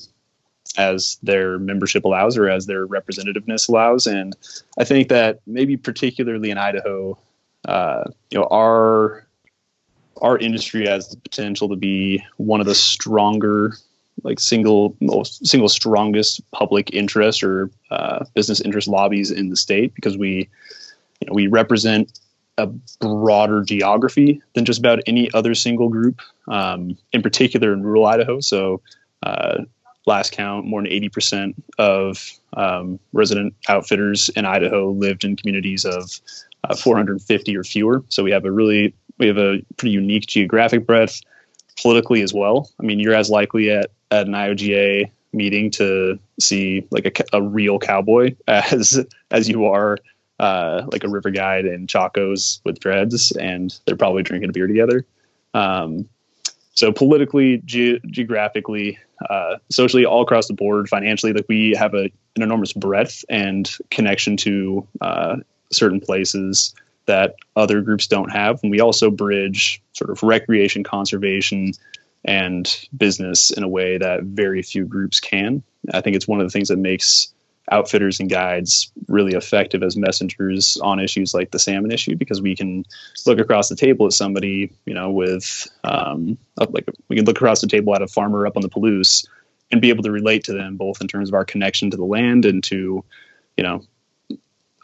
as their membership allows or as their representativeness allows. And I think that maybe particularly in Idaho, uh, you know, our our industry has the potential to be one of the stronger, like single most single strongest public interest or uh, business interest lobbies in the state, because we. You know, we represent a broader geography than just about any other single group, um, in particular in rural Idaho. So uh, last count, more than eighty percent of um, resident outfitters in Idaho lived in communities of uh, four hundred fifty or fewer. So we have a really, we have a pretty unique geographic breadth politically as well. I mean, you're as likely at, at an I O G A meeting to see like a, a real cowboy as, as you are uh, like a river guide and Chacos with dreads, and they're probably drinking a beer together. Um, so politically, ge- geographically, uh, socially, all across the board, financially, like we have a, an enormous breadth and connection to uh, certain places that other groups don't have. And we also bridge sort of recreation, conservation, and business in a way that very few groups can. I think it's one of the things that makes outfitters and guides really effective as messengers on issues like the salmon issue, because we can look across the table at somebody, you know, with um, like we can look across the table at a farmer up on the Palouse and be able to relate to them both in terms of our connection to the land and to, you know,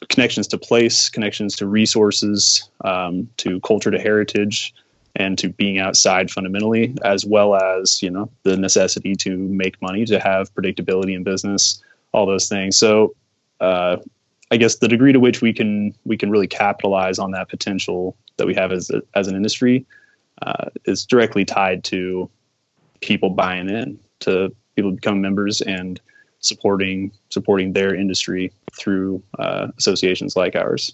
connections to place, connections to resources, um, to culture, to heritage, and to being outside fundamentally, as well as, you know, the necessity to make money, to have predictability in business, all those things. So uh, I guess the degree to which we can we can really capitalize on that potential that we have as a, as an industry uh, is directly tied to people buying in, to people becoming members and supporting supporting their industry through uh, associations like ours.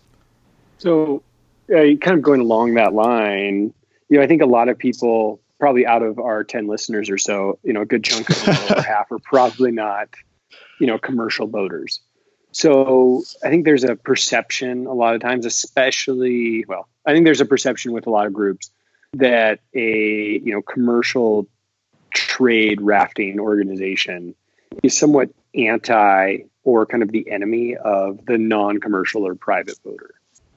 So, uh, kind of going along that line, you know, I think a lot of people, probably out of our ten listeners or so, you know, a good chunk of them, over half, are probably not, you know, commercial boaters. So I think there's a perception a lot of times, especially, well, I think there's a perception with a lot of groups that a, you know, commercial trade rafting organization is somewhat anti or kind of the enemy of the non-commercial or private boater.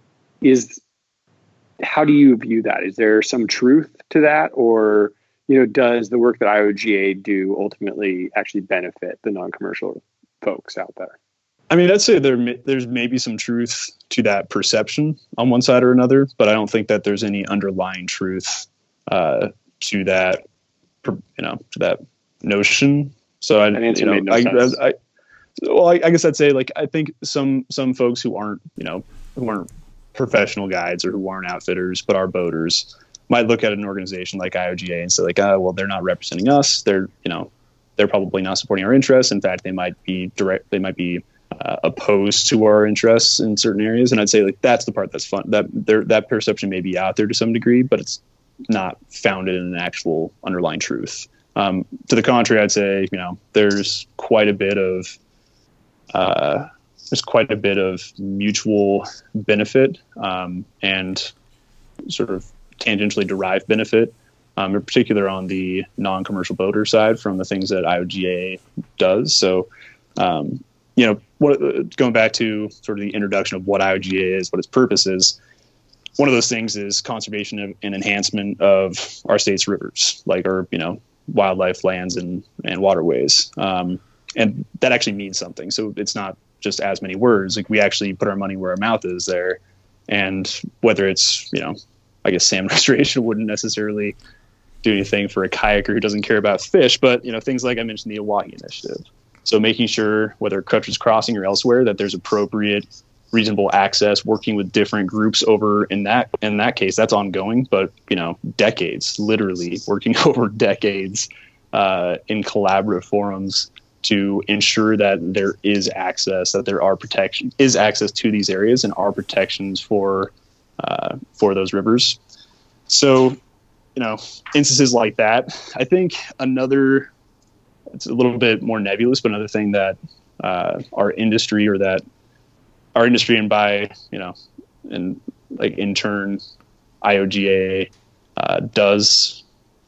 Is, how do you view that? Is there some truth to that? Or, you know, does the work that I O G A do ultimately actually benefit the non-commercial folks out there? I mean, I'd say there there's maybe some truth to that perception on one side or another, but I don't think that there's any underlying truth uh, to that, you know, to that notion. So I, I you know, no I, I, I, well, I, I guess I'd say, like, I think some some folks who aren't, you know, who aren't professional guides or who aren't outfitters but are boaters might look at an organization like I O G A and say, like, oh, well, they're not representing us. They're, you know, they're probably not supporting our interests. In fact, they might be direct. They might be uh, opposed to our interests in certain areas. And I'd say, like, that's the part that's fun. That there, that perception may be out there to some degree, but it's not founded in an actual underlying truth. Um, to the contrary, I'd say, you know, there's quite a bit of uh, there's quite a bit of mutual benefit um, and sort of tangentially derived benefit, um, in particular on the non-commercial boater side, from the things that I O G A does. So, um, you know, what, going back to sort of the introduction of what I O G A is, what its purpose is, one of those things is conservation of, and enhancement of our state's rivers, like our, you know, wildlife, lands, and, and waterways. Um, and that actually means something. So it's not just as many words. Like, we actually put our money where our mouth is there. And whether it's, you know, I guess salmon restoration wouldn't necessarily do anything for a kayaker who doesn't care about fish, but, you know, things like I mentioned, the Oahe Initiative. So making sure, whether Crutcher's Crossing or elsewhere, that there's appropriate, reasonable access, working with different groups over in that, in that case, that's ongoing, but, you know, decades, literally working over decades uh, in collaborative forums to ensure that there is access, that there are protection, is access to these areas and are protections for, uh, for those rivers. So, you know, instances like that. I think another, it's a little bit more nebulous, but another thing that uh, our industry or that our industry and by, you know, and like in turn, I O G A uh, does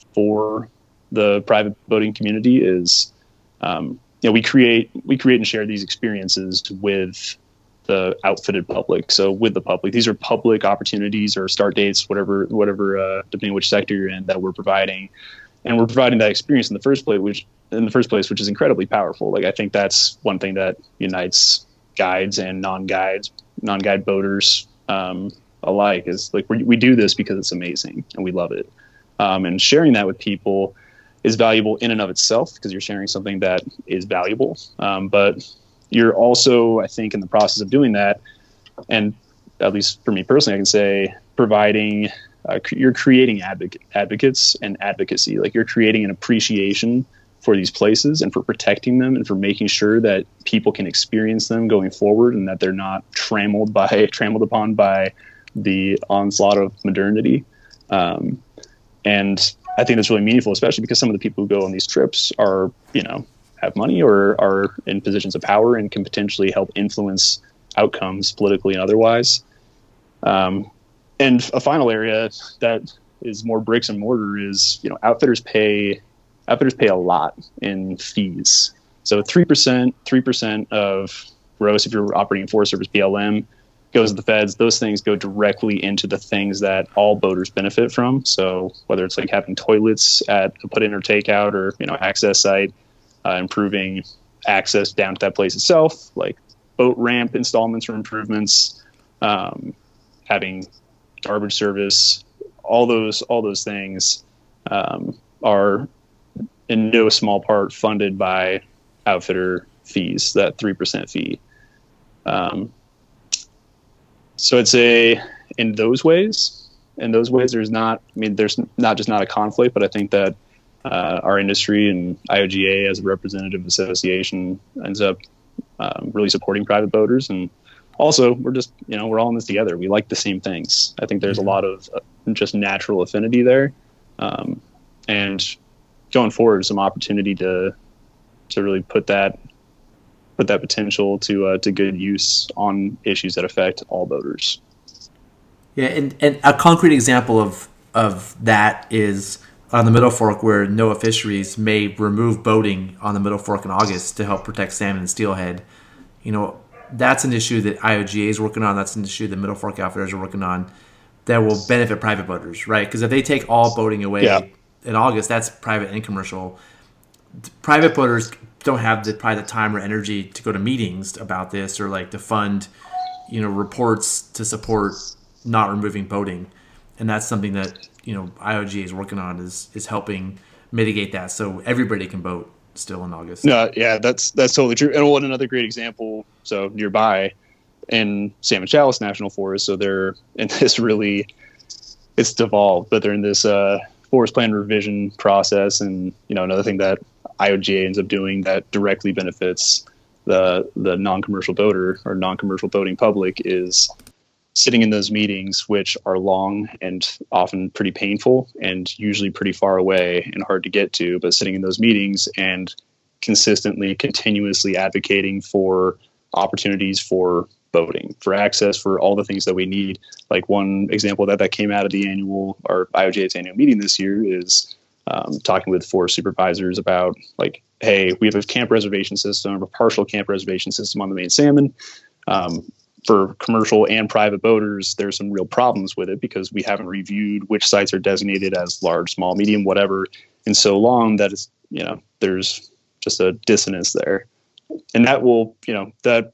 for the private boating community is, um, you know, we create, we create and share these experiences with the outfitted public. So with the public, these are public opportunities or start dates, whatever, whatever, uh, depending on which sector you're in, that we're providing. And we're providing that experience in the first place, which in the first place, which is incredibly powerful. Like, I think that's one thing that unites guides and non-guides, non-guide boaters um, alike, is like, we, we do this because it's amazing and we love it. Um, and sharing that with people is valuable in and of itself, because you're sharing something that is valuable. Um, but you're also, I think, in the process of doing that, and at least for me personally, I can say providing, uh, you're creating advocate, advocates and advocacy. Like, you're creating an appreciation for these places and for protecting them and for making sure that people can experience them going forward and that they're not trammeled by, trammeled upon by the onslaught of modernity. Um, and I think that's really meaningful, especially because some of the people who go on these trips are, you know, have money or are in positions of power and can potentially help influence outcomes politically and otherwise. Um, and a final area that is more bricks and mortar is, you know, outfitters pay outfitters pay a lot in fees. So three percent, three percent of gross, if you're operating Forest Service B L M, goes to the feds. Those things go directly into the things that all boaters benefit from. So whether it's like having toilets at a put in or takeout, or, you know, access site, uh, improving access down to that place itself, like boat ramp installments or improvements, um, having garbage service, all those all those things um, are in no small part funded by outfitter fees, that three percent fee. Um, so I'd say in those ways, in those ways, there's not, I mean, there's not just not a conflict, but I think that uh, our industry and I O G A as a representative association ends up um, really supporting private boaters. And also we're just, you know, we're all in this together. We like the same things. I think there's a lot of uh, just natural affinity there. Um, and going forward, some opportunity to, to really put that, put that potential to, uh, to good use on issues that affect all boaters. Yeah, and, and a concrete example of of that is on the Middle Fork, where NOAA Fisheries may remove boating on the Middle Fork in August to help protect salmon and steelhead. You know, that's an issue that I O G A is working on. That's an issue that Middle Fork outfitters are working on that will benefit private boaters, right? Because if they take all boating away yeah. in August, that's private and commercial. Private boaters don't have the probably the time or energy to go to meetings about this or like to fund, you know, reports to support not removing boating. And that's something that, you know, I O G A is working on is is helping mitigate that so everybody can boat still in August. No, yeah, that's that's totally true. And one another great example, so nearby in Salmon Chalice National Forest, so they're in this really, it's devolved, but they're in this uh, forest plan revision process. And, you know, another thing that I O G A ends up doing that directly benefits the the non-commercial boater or non-commercial boating public is sitting in those meetings, which are long and often pretty painful and usually pretty far away and hard to get to, but sitting in those meetings and consistently, continuously advocating for opportunities for boating, for access, for all the things that we need. Like one example that that came out of the annual, or I O G A's annual meeting this year is um, talking with forest supervisors about like, hey, we have a camp reservation system, a partial camp reservation system on the main salmon. Um, For commercial and private boaters, there's some real problems with it because we haven't reviewed which sites are designated as large, small, medium, whatever, in so long that it's, you know, there's just a dissonance there. And that will, you know, that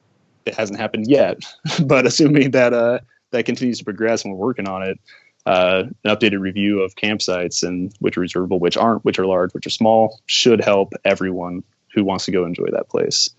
it hasn't happened yet, but assuming that uh, that continues to progress and we're working on it, uh, an updated review of campsites and which are reservable, which aren't, which are large, which are small, should help everyone who wants to go enjoy that place.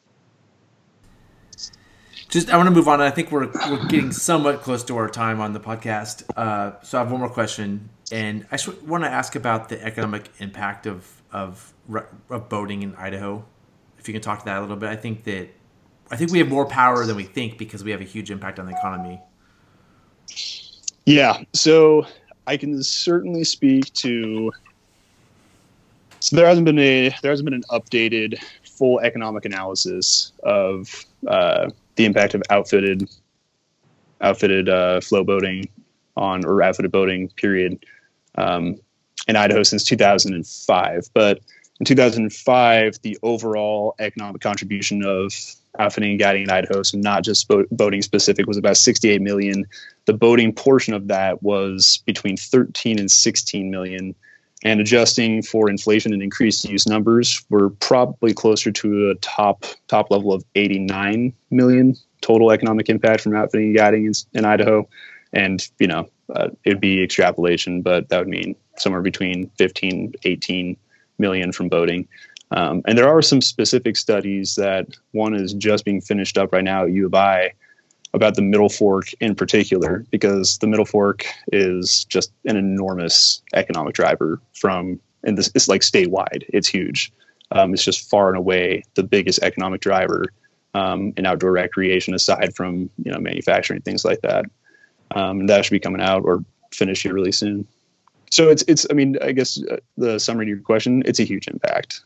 Just, I want to move on. I think we're we're getting somewhat close to our time on the podcast. Uh, so I have one more question, and I just want to ask about the economic impact of of of boating in Idaho. If you can talk to that a little bit, I think that I think we have more power than we think because we have a huge impact on the economy. Yeah, so I can certainly speak to. So there hasn't been a there hasn't been an updated full economic analysis of. Uh, the impact of outfitted outfitted uh, flow boating on, or outfitted boating period, um, in Idaho since two thousand five. But in two thousand five, the overall economic contribution of outfitting and guiding in Idaho, so not just bo- boating specific, was about sixty-eight million. The boating portion of that was between thirteen and sixteen million. And adjusting for inflation and increased use numbers, we're probably closer to a top top level of eighty-nine million total economic impact from outfitting and guiding in, in Idaho. And, you know, uh, it'd be extrapolation, but that would mean somewhere between fifteen, eighteen million from boating. Um, and there are some specific studies that one is just being finished up right now at U of I about the Middle Fork in particular, because the Middle Fork is just an enormous economic driver from, and this it's like statewide. It's huge. Um, it's just far and away the biggest economic driver um, in outdoor recreation, aside from, you know, manufacturing, things like that. Um, and that should be coming out or finished here really soon. So it's, it's, I mean, I guess uh, the summary to your question, it's a huge impact.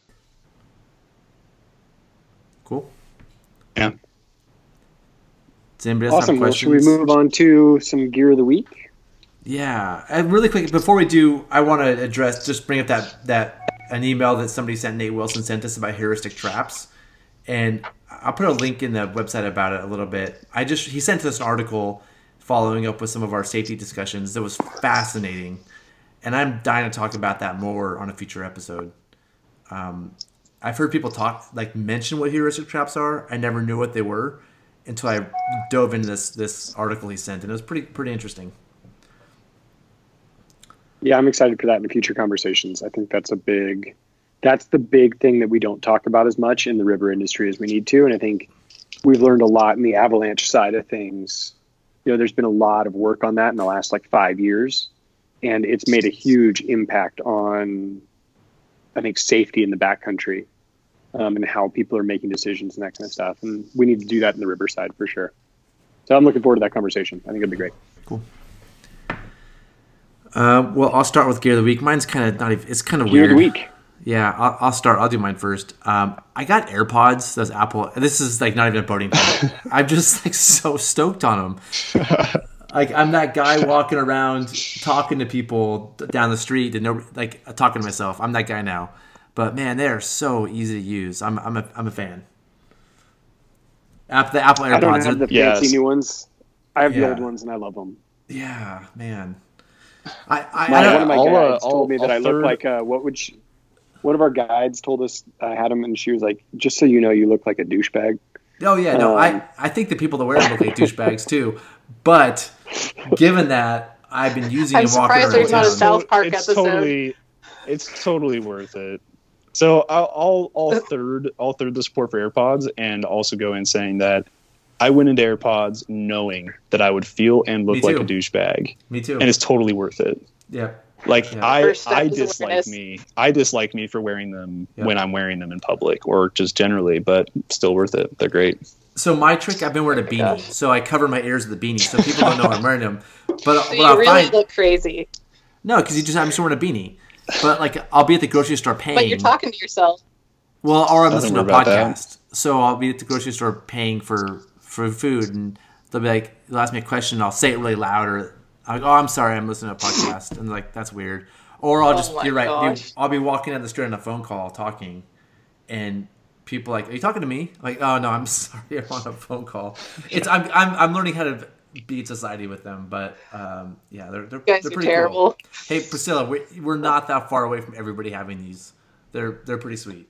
Cool. Yeah. Does anybody else awesome. have Well, questions? should we move on to some gear of the week? Yeah. And really quick, before we do, I want to address, just bring up that, that an email that somebody sent, Nate Wilson sent us about heuristic traps. And I'll put a link in the website about it a little bit. I just, he sent us an article following up with some of our safety discussions that was fascinating. And I'm dying to talk about that more on a future episode. Um, I've heard people talk like mention what heuristic traps are. I never knew what they were until I dove into this this article he sent, and it was pretty pretty interesting. Yeah, I'm excited for that in the future conversations. I think that's a big, that's the big thing that we don't talk about as much in the river industry as we need to. And I think we've learned a lot in the avalanche side of things. You know, there's been a lot of work on that in the last like five years, and it's made a huge impact on, I think, safety in the backcountry, um, and how people are making decisions and that kind of stuff. And we need to do that in the river side for sure. So I'm looking forward to that conversation. I think it'd be great. Cool. Uh, well, I'll start with gear of the week. Mine's kind of not even, it's kind of Gear weird. of the week. Yeah, I'll, I'll start. I'll do mine first. Um, I got AirPods. Those Apple. This is like not even a boating thing. I'm just like so stoked on them. Like I'm that guy walking around talking to people down the street and no, like talking to myself. I'm that guy now. But man, they are so easy to use. I'm I'm a I'm a fan. App the Apple AirPods. I don't have the fancy Yes. new ones. I have Yeah. the old ones and I love them. Yeah, man. I I, My, I don't, one of my I'll, uh, guides told I'll- me that I'll I look third- like uh, what would she, one of our guides told us I had them, and she was like, "Just so you know, you look like a douchebag." Oh yeah, no, Um, I, I think the people that wear them look like douchebags too. But given that, I've been using I'm and walking surprised around there's not a town. South Park it's episode. Totally, it's totally worth it. So I'll, I'll, I'll third, I'll third the support for AirPods, and also go in saying that I went into AirPods knowing that I would feel and Me look like too. a douchebag, Me too. and it's totally worth it. Yeah. Like Yeah. I, First step I is dislike awareness. me. I dislike me for wearing them Yeah. when I'm wearing them in public or just generally, but still worth it. They're great. So my trick, I've been wearing a beanie, gosh. so I cover my ears with a beanie, so people don't know I'm wearing them. But So what you I'll really find, look crazy, no, because you just I'm just wearing a beanie. But like I'll be at the grocery store paying. but you're talking to yourself. Well, or I'm Nothing listening to a about that. podcast. So I'll be at the grocery store paying for, for food, and they'll be like, they'll ask me a question, and I'll say it really loud, or I'm like, oh, I'm sorry, I'm listening to a podcast. And they're like, that's weird. Or I'll Oh just, my you're right, gosh. dude, I'll be walking down the street on a phone call talking, and people are like, are you talking to me? I'm like, oh, no, I'm sorry, I'm on a phone call. It's I'm I'm, I'm learning how to be in society with them, but um, yeah, they're, they're, You guys they're are pretty terrible. cool. Hey, Priscilla, we're, we're not that far away from everybody having these. They're they're pretty sweet.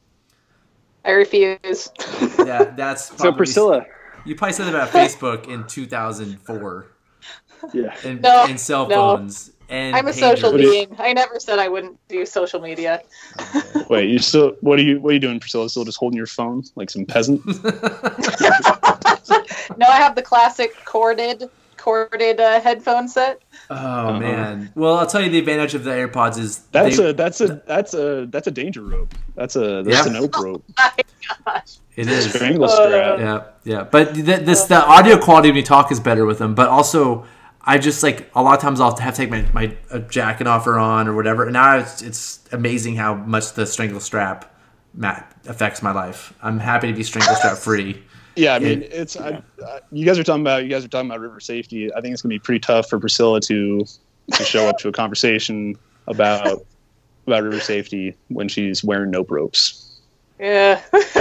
I refuse. Yeah, that's So probably, Priscilla, You probably said about Facebook in two thousand four, yeah, and, No, and cell no. phones, and I'm a pagers. social What do you- being. I never said I wouldn't do social media. Wait, you still? What are you? What are you doing, Priscilla? Still just holding your phone like some peasant? No, I have the classic corded corded uh, headphone set. Oh man! Well, I'll tell you the advantage of the AirPods is That's they, a that's a that's a that's a danger rope. That's a that's Yeah. an oak rope. Gosh. it is. Strangle Uh, strap. Yeah, yeah. But the, this the audio quality when you talk is better with them. But also, I just like a lot of times I'll have to take my my uh, jacket off or on or whatever. And now it's it's amazing how much the strangle strap ma- affects my life. I'm happy to be strangle strap free. Yeah, I mean, It- it's I, uh, you guys are talking about you guys are talking about river safety. I think it's gonna be pretty tough for Priscilla to to show up to a conversation about about river safety when she's wearing nope ropes. Yeah.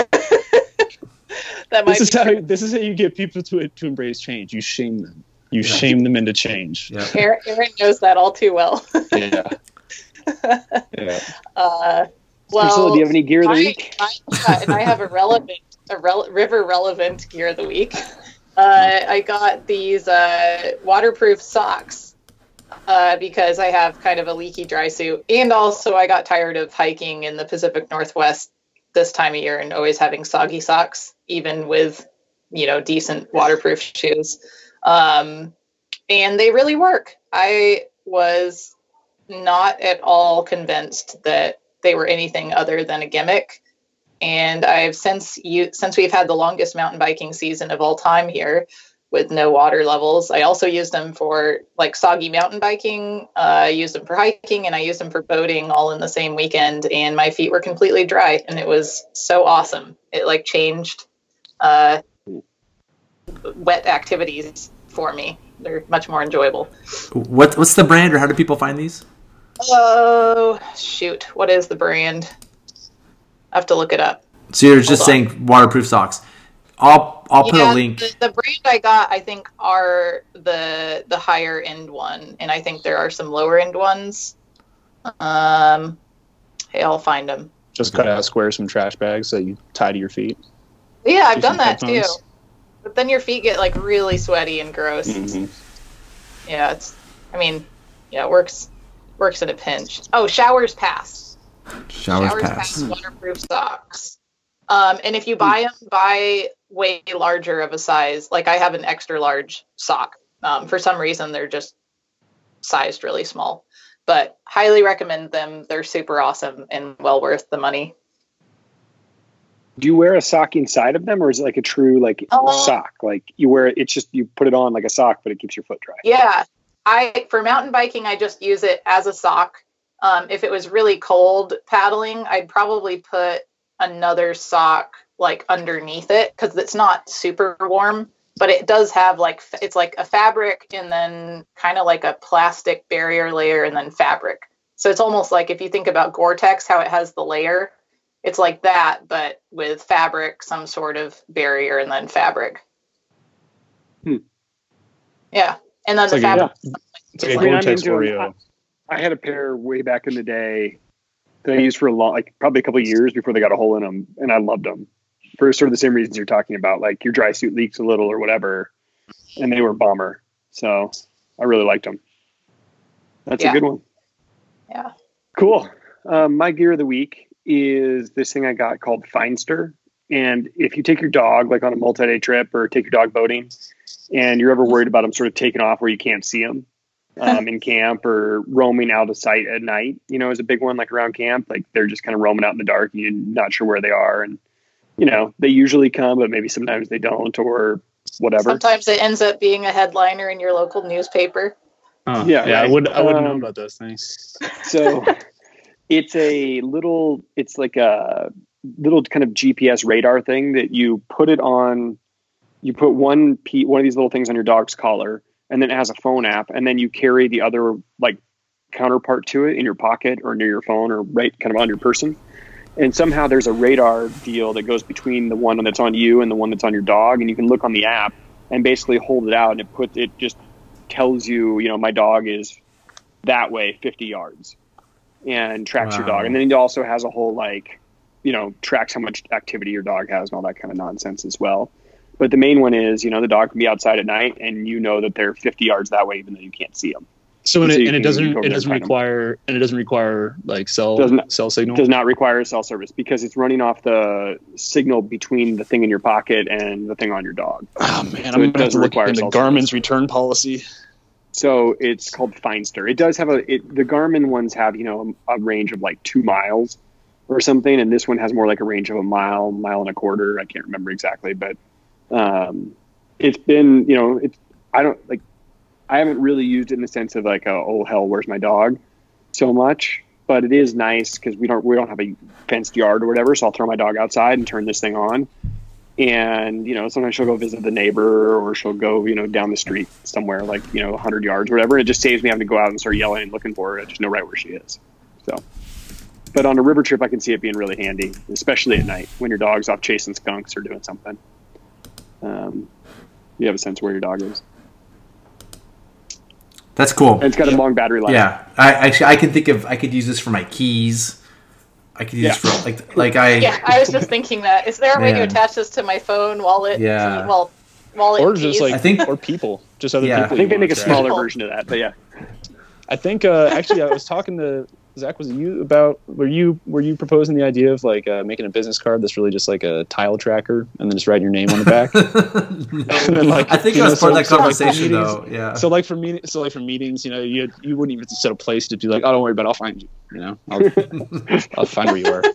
That might This is be how this is how you get people to to embrace change. You shame them. You Yeah. shame them into change. Yeah. Aaron, Aaron knows that all too well. Yeah. Yeah. Uh, well, Priscilla, do you have any gear of the I, week? I, yeah, and I have a relevant, a rel- river relevant gear of the week. Uh, I got these uh, waterproof socks uh, because I have kind of a leaky dry suit, and also I got tired of hiking in the Pacific Northwest this time of year and always having soggy socks, even with you know decent waterproof shoes. Um, and they really work. I was not at all convinced that they were anything other than a gimmick. And I've since you since we've had the longest mountain biking season of all time here with no water levels. I also used them for like soggy mountain biking. Uh, I used them for hiking and I used them for boating all in the same weekend. And my feet were completely dry and it was so awesome. It like changed uh, wet activities for me. They're much more enjoyable. What what's the brand, or how do people find these? Oh, shoot. What is the brand? I have to look it up. So you're just on. saying waterproof socks. I'll I'll put Yeah, a link. The, the brand I got, I think, are the the higher end one, and I think there are some lower end ones. Um, hey, I'll find them. Just cut out squares from trash bags that you tie to your feet. Yeah, I've Do done some that too. headphones. But then your feet get like really sweaty and gross. Mhm. Yeah, it's. I mean, yeah, it works. Works in a pinch. Oh, showers pass. Showers, Showers pass. pass waterproof socks. Um, and if you buy them, buy way larger of a size. Like I have an extra large sock. Um, for some reason, they're just sized really small. But highly recommend them. They're super awesome and well worth the money. Do you wear a sock inside of them, or is it like a true like Oh. sock? Like you wear it, it's just you put it on like a sock, but it keeps your foot dry. Yeah, I for mountain biking, I just use it as a sock. Um, if it was really cold paddling, I'd probably put another sock like underneath it because it's not super warm, but it does have like f- it's like a fabric and then kind of like a plastic barrier layer and then fabric. So it's almost like if you think about Gore-Tex, how it has the layer, it's like that, but with fabric, some sort of barrier and then fabric. Hmm. Yeah, and then It's the like a- fabric. It's like a I mean, I'm Gore-Tex into 'em. Oreo. I had a pair way back in the day that I used for a long, like probably a couple of years before they got a hole in them, and I loved them for sort of the same reasons you're talking about, like your dry suit leaks a little or whatever, and they were bomber. So I really liked them. That's Yeah. a good one. Yeah. Cool. Um, my gear of the week is this thing I got called Finester. And if you take your dog like on a multi-day trip or take your dog boating and you're ever worried about them sort of taking off where you can't see them um, in camp or roaming out of sight at night, you know, is a big one like around camp. Like they're just kind of roaming out in the dark and you're not sure where they are. And, you know, they usually come, but maybe sometimes they don't or whatever. Sometimes it ends up being a headliner in your local newspaper. Huh. Yeah, yeah, I right. would I wouldn't know Um, about those things. So it's a little, it's like a little kind of G P S radar thing that you put it on. You put one p one of these little things on your dog's collar, and then it has a phone app, and then you carry the other like counterpart to it in your pocket or near your phone or right kind of on your person. And somehow there's a radar deal that goes between the one that's on you and the one that's on your dog, and you can look on the app and basically hold it out, and it put it just tells you, you know, my dog is that way fifty yards and tracks your Wow. dog. And then it also has a whole like, you know, tracks how much activity your dog has and all that kind of nonsense as well. But the main one is, you know, the dog can be outside at night and you know that they're fifty yards that way, even though you can't see them. So and so it, you and it can doesn't go over it there doesn't and find 'em. require and it doesn't require like cell Doesn't- cell signal. Does not require cell service because it's running off the signal between the thing in your pocket and the thing on your dog. Oh man, So I'm it gonna have doesn't to look require into cell Garmin's return policy. So it's called Finester. It does have a, it, the Garmin ones have, you know, a, a range of like two miles or something. And this one has more like a range of a mile, mile and a quarter. I can't remember exactly, but um, it's been, you know, it's, I don't like, I haven't really used it in the sense of like, oh, hell, where's my dog so much, but it is nice because we don't, we don't have a fenced yard or whatever. So I'll throw my dog outside and turn this thing on. And, you know, sometimes she'll go visit the neighbor or she'll go, you know, down the street somewhere like, you know, one hundred yards or whatever. It just saves me having to go out and start yelling and looking for her. I just know right where she is. So, but on a river trip, I can see it being really handy, especially at night when your dog's off chasing skunks or doing something. Um, you have a sense of where your dog is. That's cool. And it's got a long battery life. Yeah, I actually I can think of I could use this for my keys. I could use Yeah. this for like like I Yeah, I was just thinking that. Is there a way to Man. attach this to my phone, wallet, Yeah. key, well, wallet, Or keys? just like I think- or people. Just other Yeah. people. I think you they make a wanna track. smaller People. version of that, but yeah. I think uh, actually I was talking to Zach. Was it you about were you were you proposing the idea of like uh, making a business card that's really just like a tile tracker and then just writing your name on the back? No. then, like, I think you I know, was part of that so- so, like, conversation meetings- though. Yeah. So like for meeting, so like for meetings, you know, you you wouldn't even set a place to be like, oh, don't worry about it, I'll find you. You know, I'll, I'll find where you are.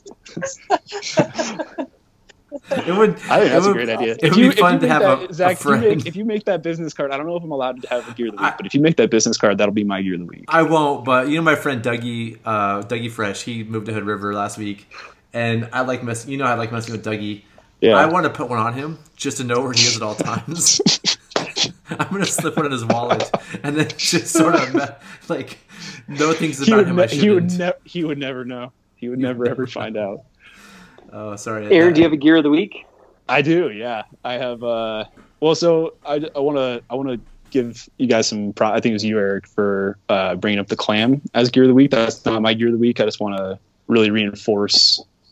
It would. I think it that's a would- great idea. It would be fun to make have that, a, Zach, a friend. If, you make, if you make that business card, I don't know if I'm allowed to have a gear of the week, I- but if you make that business card, that'll be my gear of the week. I won't, but you know my friend Dougie, uh, Dougie Fresh. He moved to Hood River last week, and I like mess. You know, I like messing with Dougie. Yeah. I want to put one on him just to know where he is at all times. I'm gonna slip one in his wallet, and then just sort of me- like know things he about would, him. ne- I he would shouldn't. never he would never know. He would never ever find out. Oh, sorry. Aaron, do you have a gear of the week? I do, yeah. I have. Uh, well, so I want to I want to give you guys some. Pro- I think it was you, Eric, for uh, bringing up the clam as gear of the week. That's not my gear of the week. I just want to really reinforce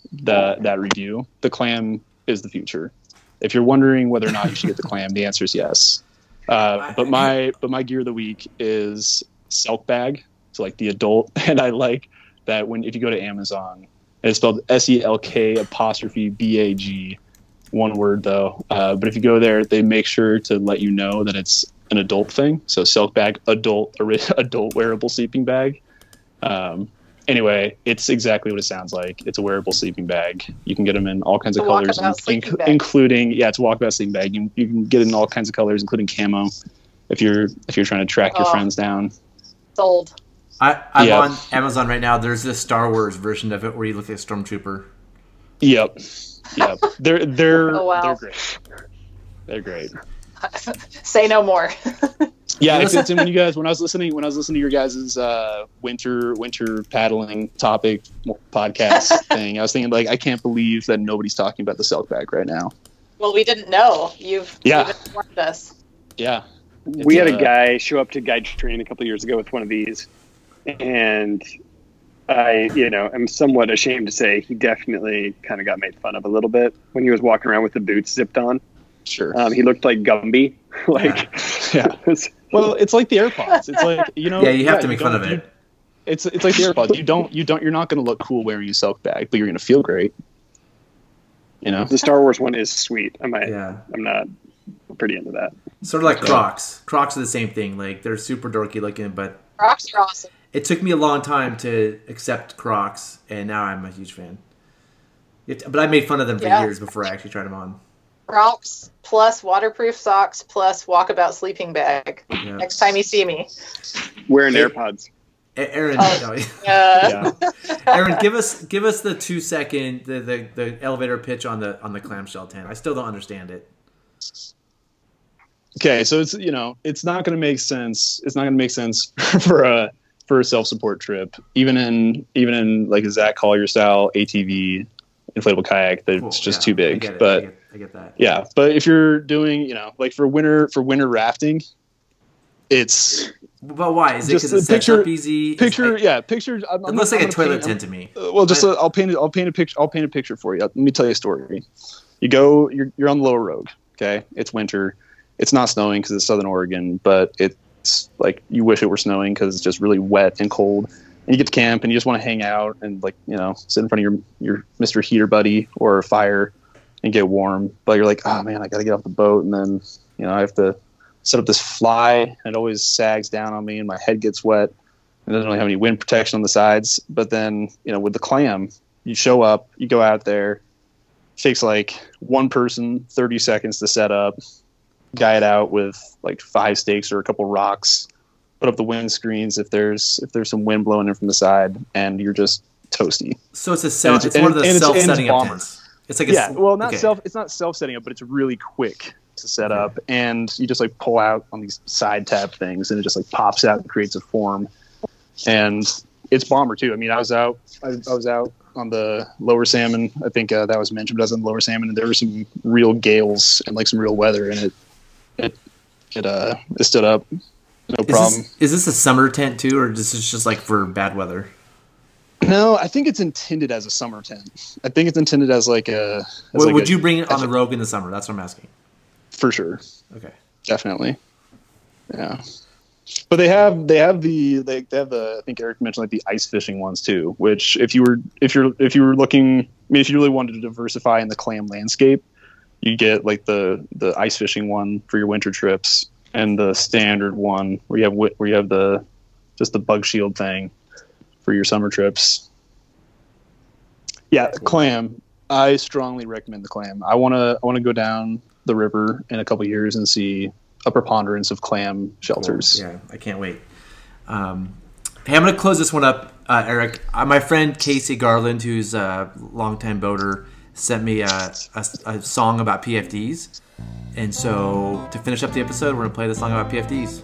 the that review, the clam is the future. If you're wondering whether or not you should get the clam, the answer is yes. Uh, but my but my gear of the week is Selk Bag, so like the adult, and I like that when if you go to Amazon, it's spelled S E L K apostrophe B A G, one word though. Uh, but if you go there, they make sure to let you know that it's an adult thing. So Selk Bag, adult adult wearable sleeping bag. Um, Anyway, it's exactly what it sounds like. It's a wearable sleeping bag. You can get them in all kinds It's of a colors, walkabout in- sleeping bag. including yeah, it's a walkabout sleeping bag. You, you can get it in all kinds of colors, including camo. If you're if you're trying to track your Oh. friends down, Sold. I, I'm Yeah. on Amazon right now. There's this Star Wars version of it where you look like a stormtrooper. yep, yep, they're they're Oh, wow. they're great. They're great. Say no more. Yeah, it fits in when you guys when I was listening when I was listening to your guys' uh, winter winter paddling topic podcast thing. I was thinking like I can't believe that nobody's talking about the Selk Bag right now. Well, we didn't know. You've, Yeah. you've informed us. Yeah. We It's, had a uh, guy show up to guide train a couple years ago with one of these, and I, you know, am somewhat ashamed to say he definitely kind of got made fun of a little bit when he was walking around with the boots zipped on. Sure. Um, he looked like Gumby, like Yeah. Well, it's like the AirPods. It's like you know. Yeah, you have to make fun don't- of you- it. It's it's like the AirPods. You don't you don't you're not going to look cool wearing a Selk Bag, but you're going to feel great. You know. the Star Wars one is sweet. I might, Yeah. I'm not pretty into that. Sort of like Crocs. Crocs are the same thing. Like they're super dorky looking, but Crocs are awesome. it took me a long time to accept Crocs, and now I'm a huge fan. It, but I made fun of them for Yeah. years before I actually tried them on. Crocs plus waterproof socks plus walkabout sleeping bag. Yeah. Next time you see me. Wearing Hey. AirPods. A- Aaron, Oh. no, Uh, Yeah. Aaron, give us give us the two second the, the, the elevator pitch on the on the clamshell tent. I still don't understand it. Okay, so it's you know it's not going to make sense. It's not going to make sense for a for a self support trip, even in even in like a Zach Collier style A T V inflatable kayak. That's Cool, just yeah, too I big. get it, But I get, I get that. yeah, but if you're doing you know like for winter for winter rafting, it's But why? Is it Just because it the sets picture- up easy? Is- picture I- yeah picture. I'm, It I'm looks gonna- like a I'm gonna toilet paint- tent to me. Uh, well, just I- uh, I'll paint it. I'll paint a picture. I'll paint a picture for you. Let me tell you a story. You go. You're you're on the Lower Rogue. Okay, it's winter. It's not snowing because it's Southern Oregon, but it's like you wish it were snowing because it's just really wet and cold. And you get to camp and you just want to hang out and like you know sit in front of your your Mister Heater buddy or a fire and get warm. But you're like, oh man, I got to get off the boat and then you know I have to set up this fly and it always sags down on me and my head gets wet. It doesn't really have any wind protection on the sides. But then, you know, with the clam, you show up, you go out there, it takes like one person thirty seconds to set up, guy it out with like five stakes or a couple rocks, put up the wind screens if there's if there's some wind blowing in from the side, and you're just toasty. So it's a self. And It's, it's- one of the and it's- and it's self-setting up bomber. tents. It's like a, Yeah, well, not okay. self. It's not self setting up, but it's really quick to set Okay. up, and you just like pull out on these side tab things, and it just like pops out and creates a form. And it's bomber too. I mean, I was out. I, I was out on the Lower Salmon. I think uh, that was mentioned. But I was on the Lower Salmon, and there were some real gales and like some real weather, and it it it uh it stood up, no Is problem. this, is this a summer tent too, or is this just like for bad weather? No, I think it's intended as a summer tent. I think it's intended as like a. As Would, like would a- you bring it on as the a- Rogue in the summer? That's what I'm asking. for sure? Okay. Definitely. Yeah. But they have they have the they, they have the I think Eric mentioned like the ice fishing ones too, which if you were if you're if you were looking I mean if you really wanted to diversify in the clam landscape, you get like the the ice fishing one for your winter trips and the standard one where you have wi- where you have the just the bug shield thing for your summer trips. Yeah, clam. I strongly recommend the clam. I want to I want to go down the river in a couple years and see a preponderance of clam shelters. Yeah, I can't wait. Um, hey, I'm going to close this one up, uh, Eric. Uh, my friend Casey Garland, who's a longtime boater, sent me a, a, a song about P F Ds. And so to finish up the episode, we're going to play the song about P F Ds.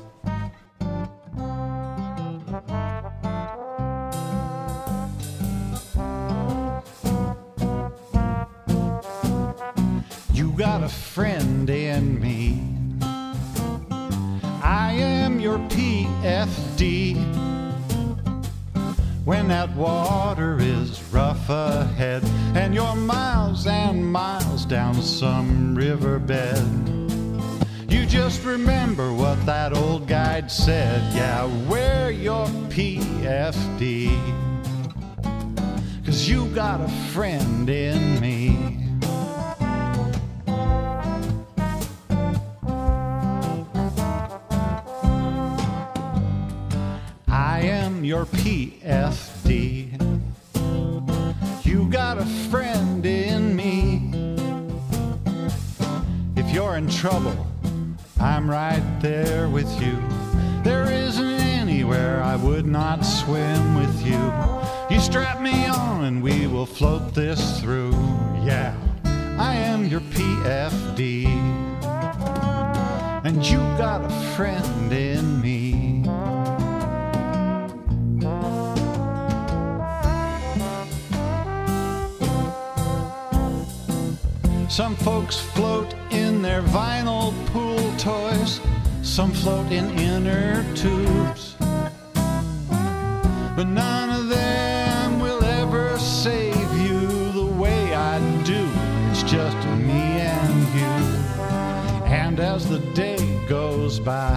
You got a friend in me. I am your P F D. When that water is rough ahead and and you're miles and miles down some riverbed. You just remember what that old guide said. Yeah, wear your P F D, 'cause you got a friend in me. I am your P F D. You got a friend in me. If you're in trouble, I'm right there with you. There isn't anywhere I would not swim with you. You strap me on and we will float this through. Yeah, I am your P F D, and you got a friend in me. Some folks float in their vinyl pool toys, some float in inner tubes, but none of them will ever save you the way I do. It's just me and you. And as the day goes by,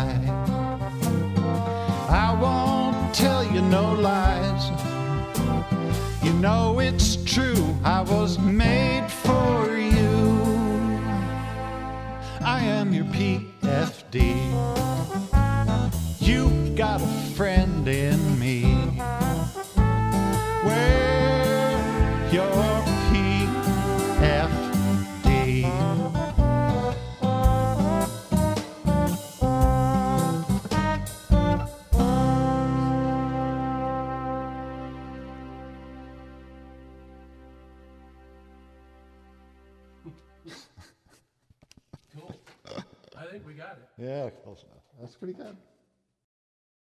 I won't tell you no lies. You know it's true, I was made for you. I am your P F D. You got a friend in me. Wear your P F D. Cool. I think we got it. Yeah, close enough. That's pretty good.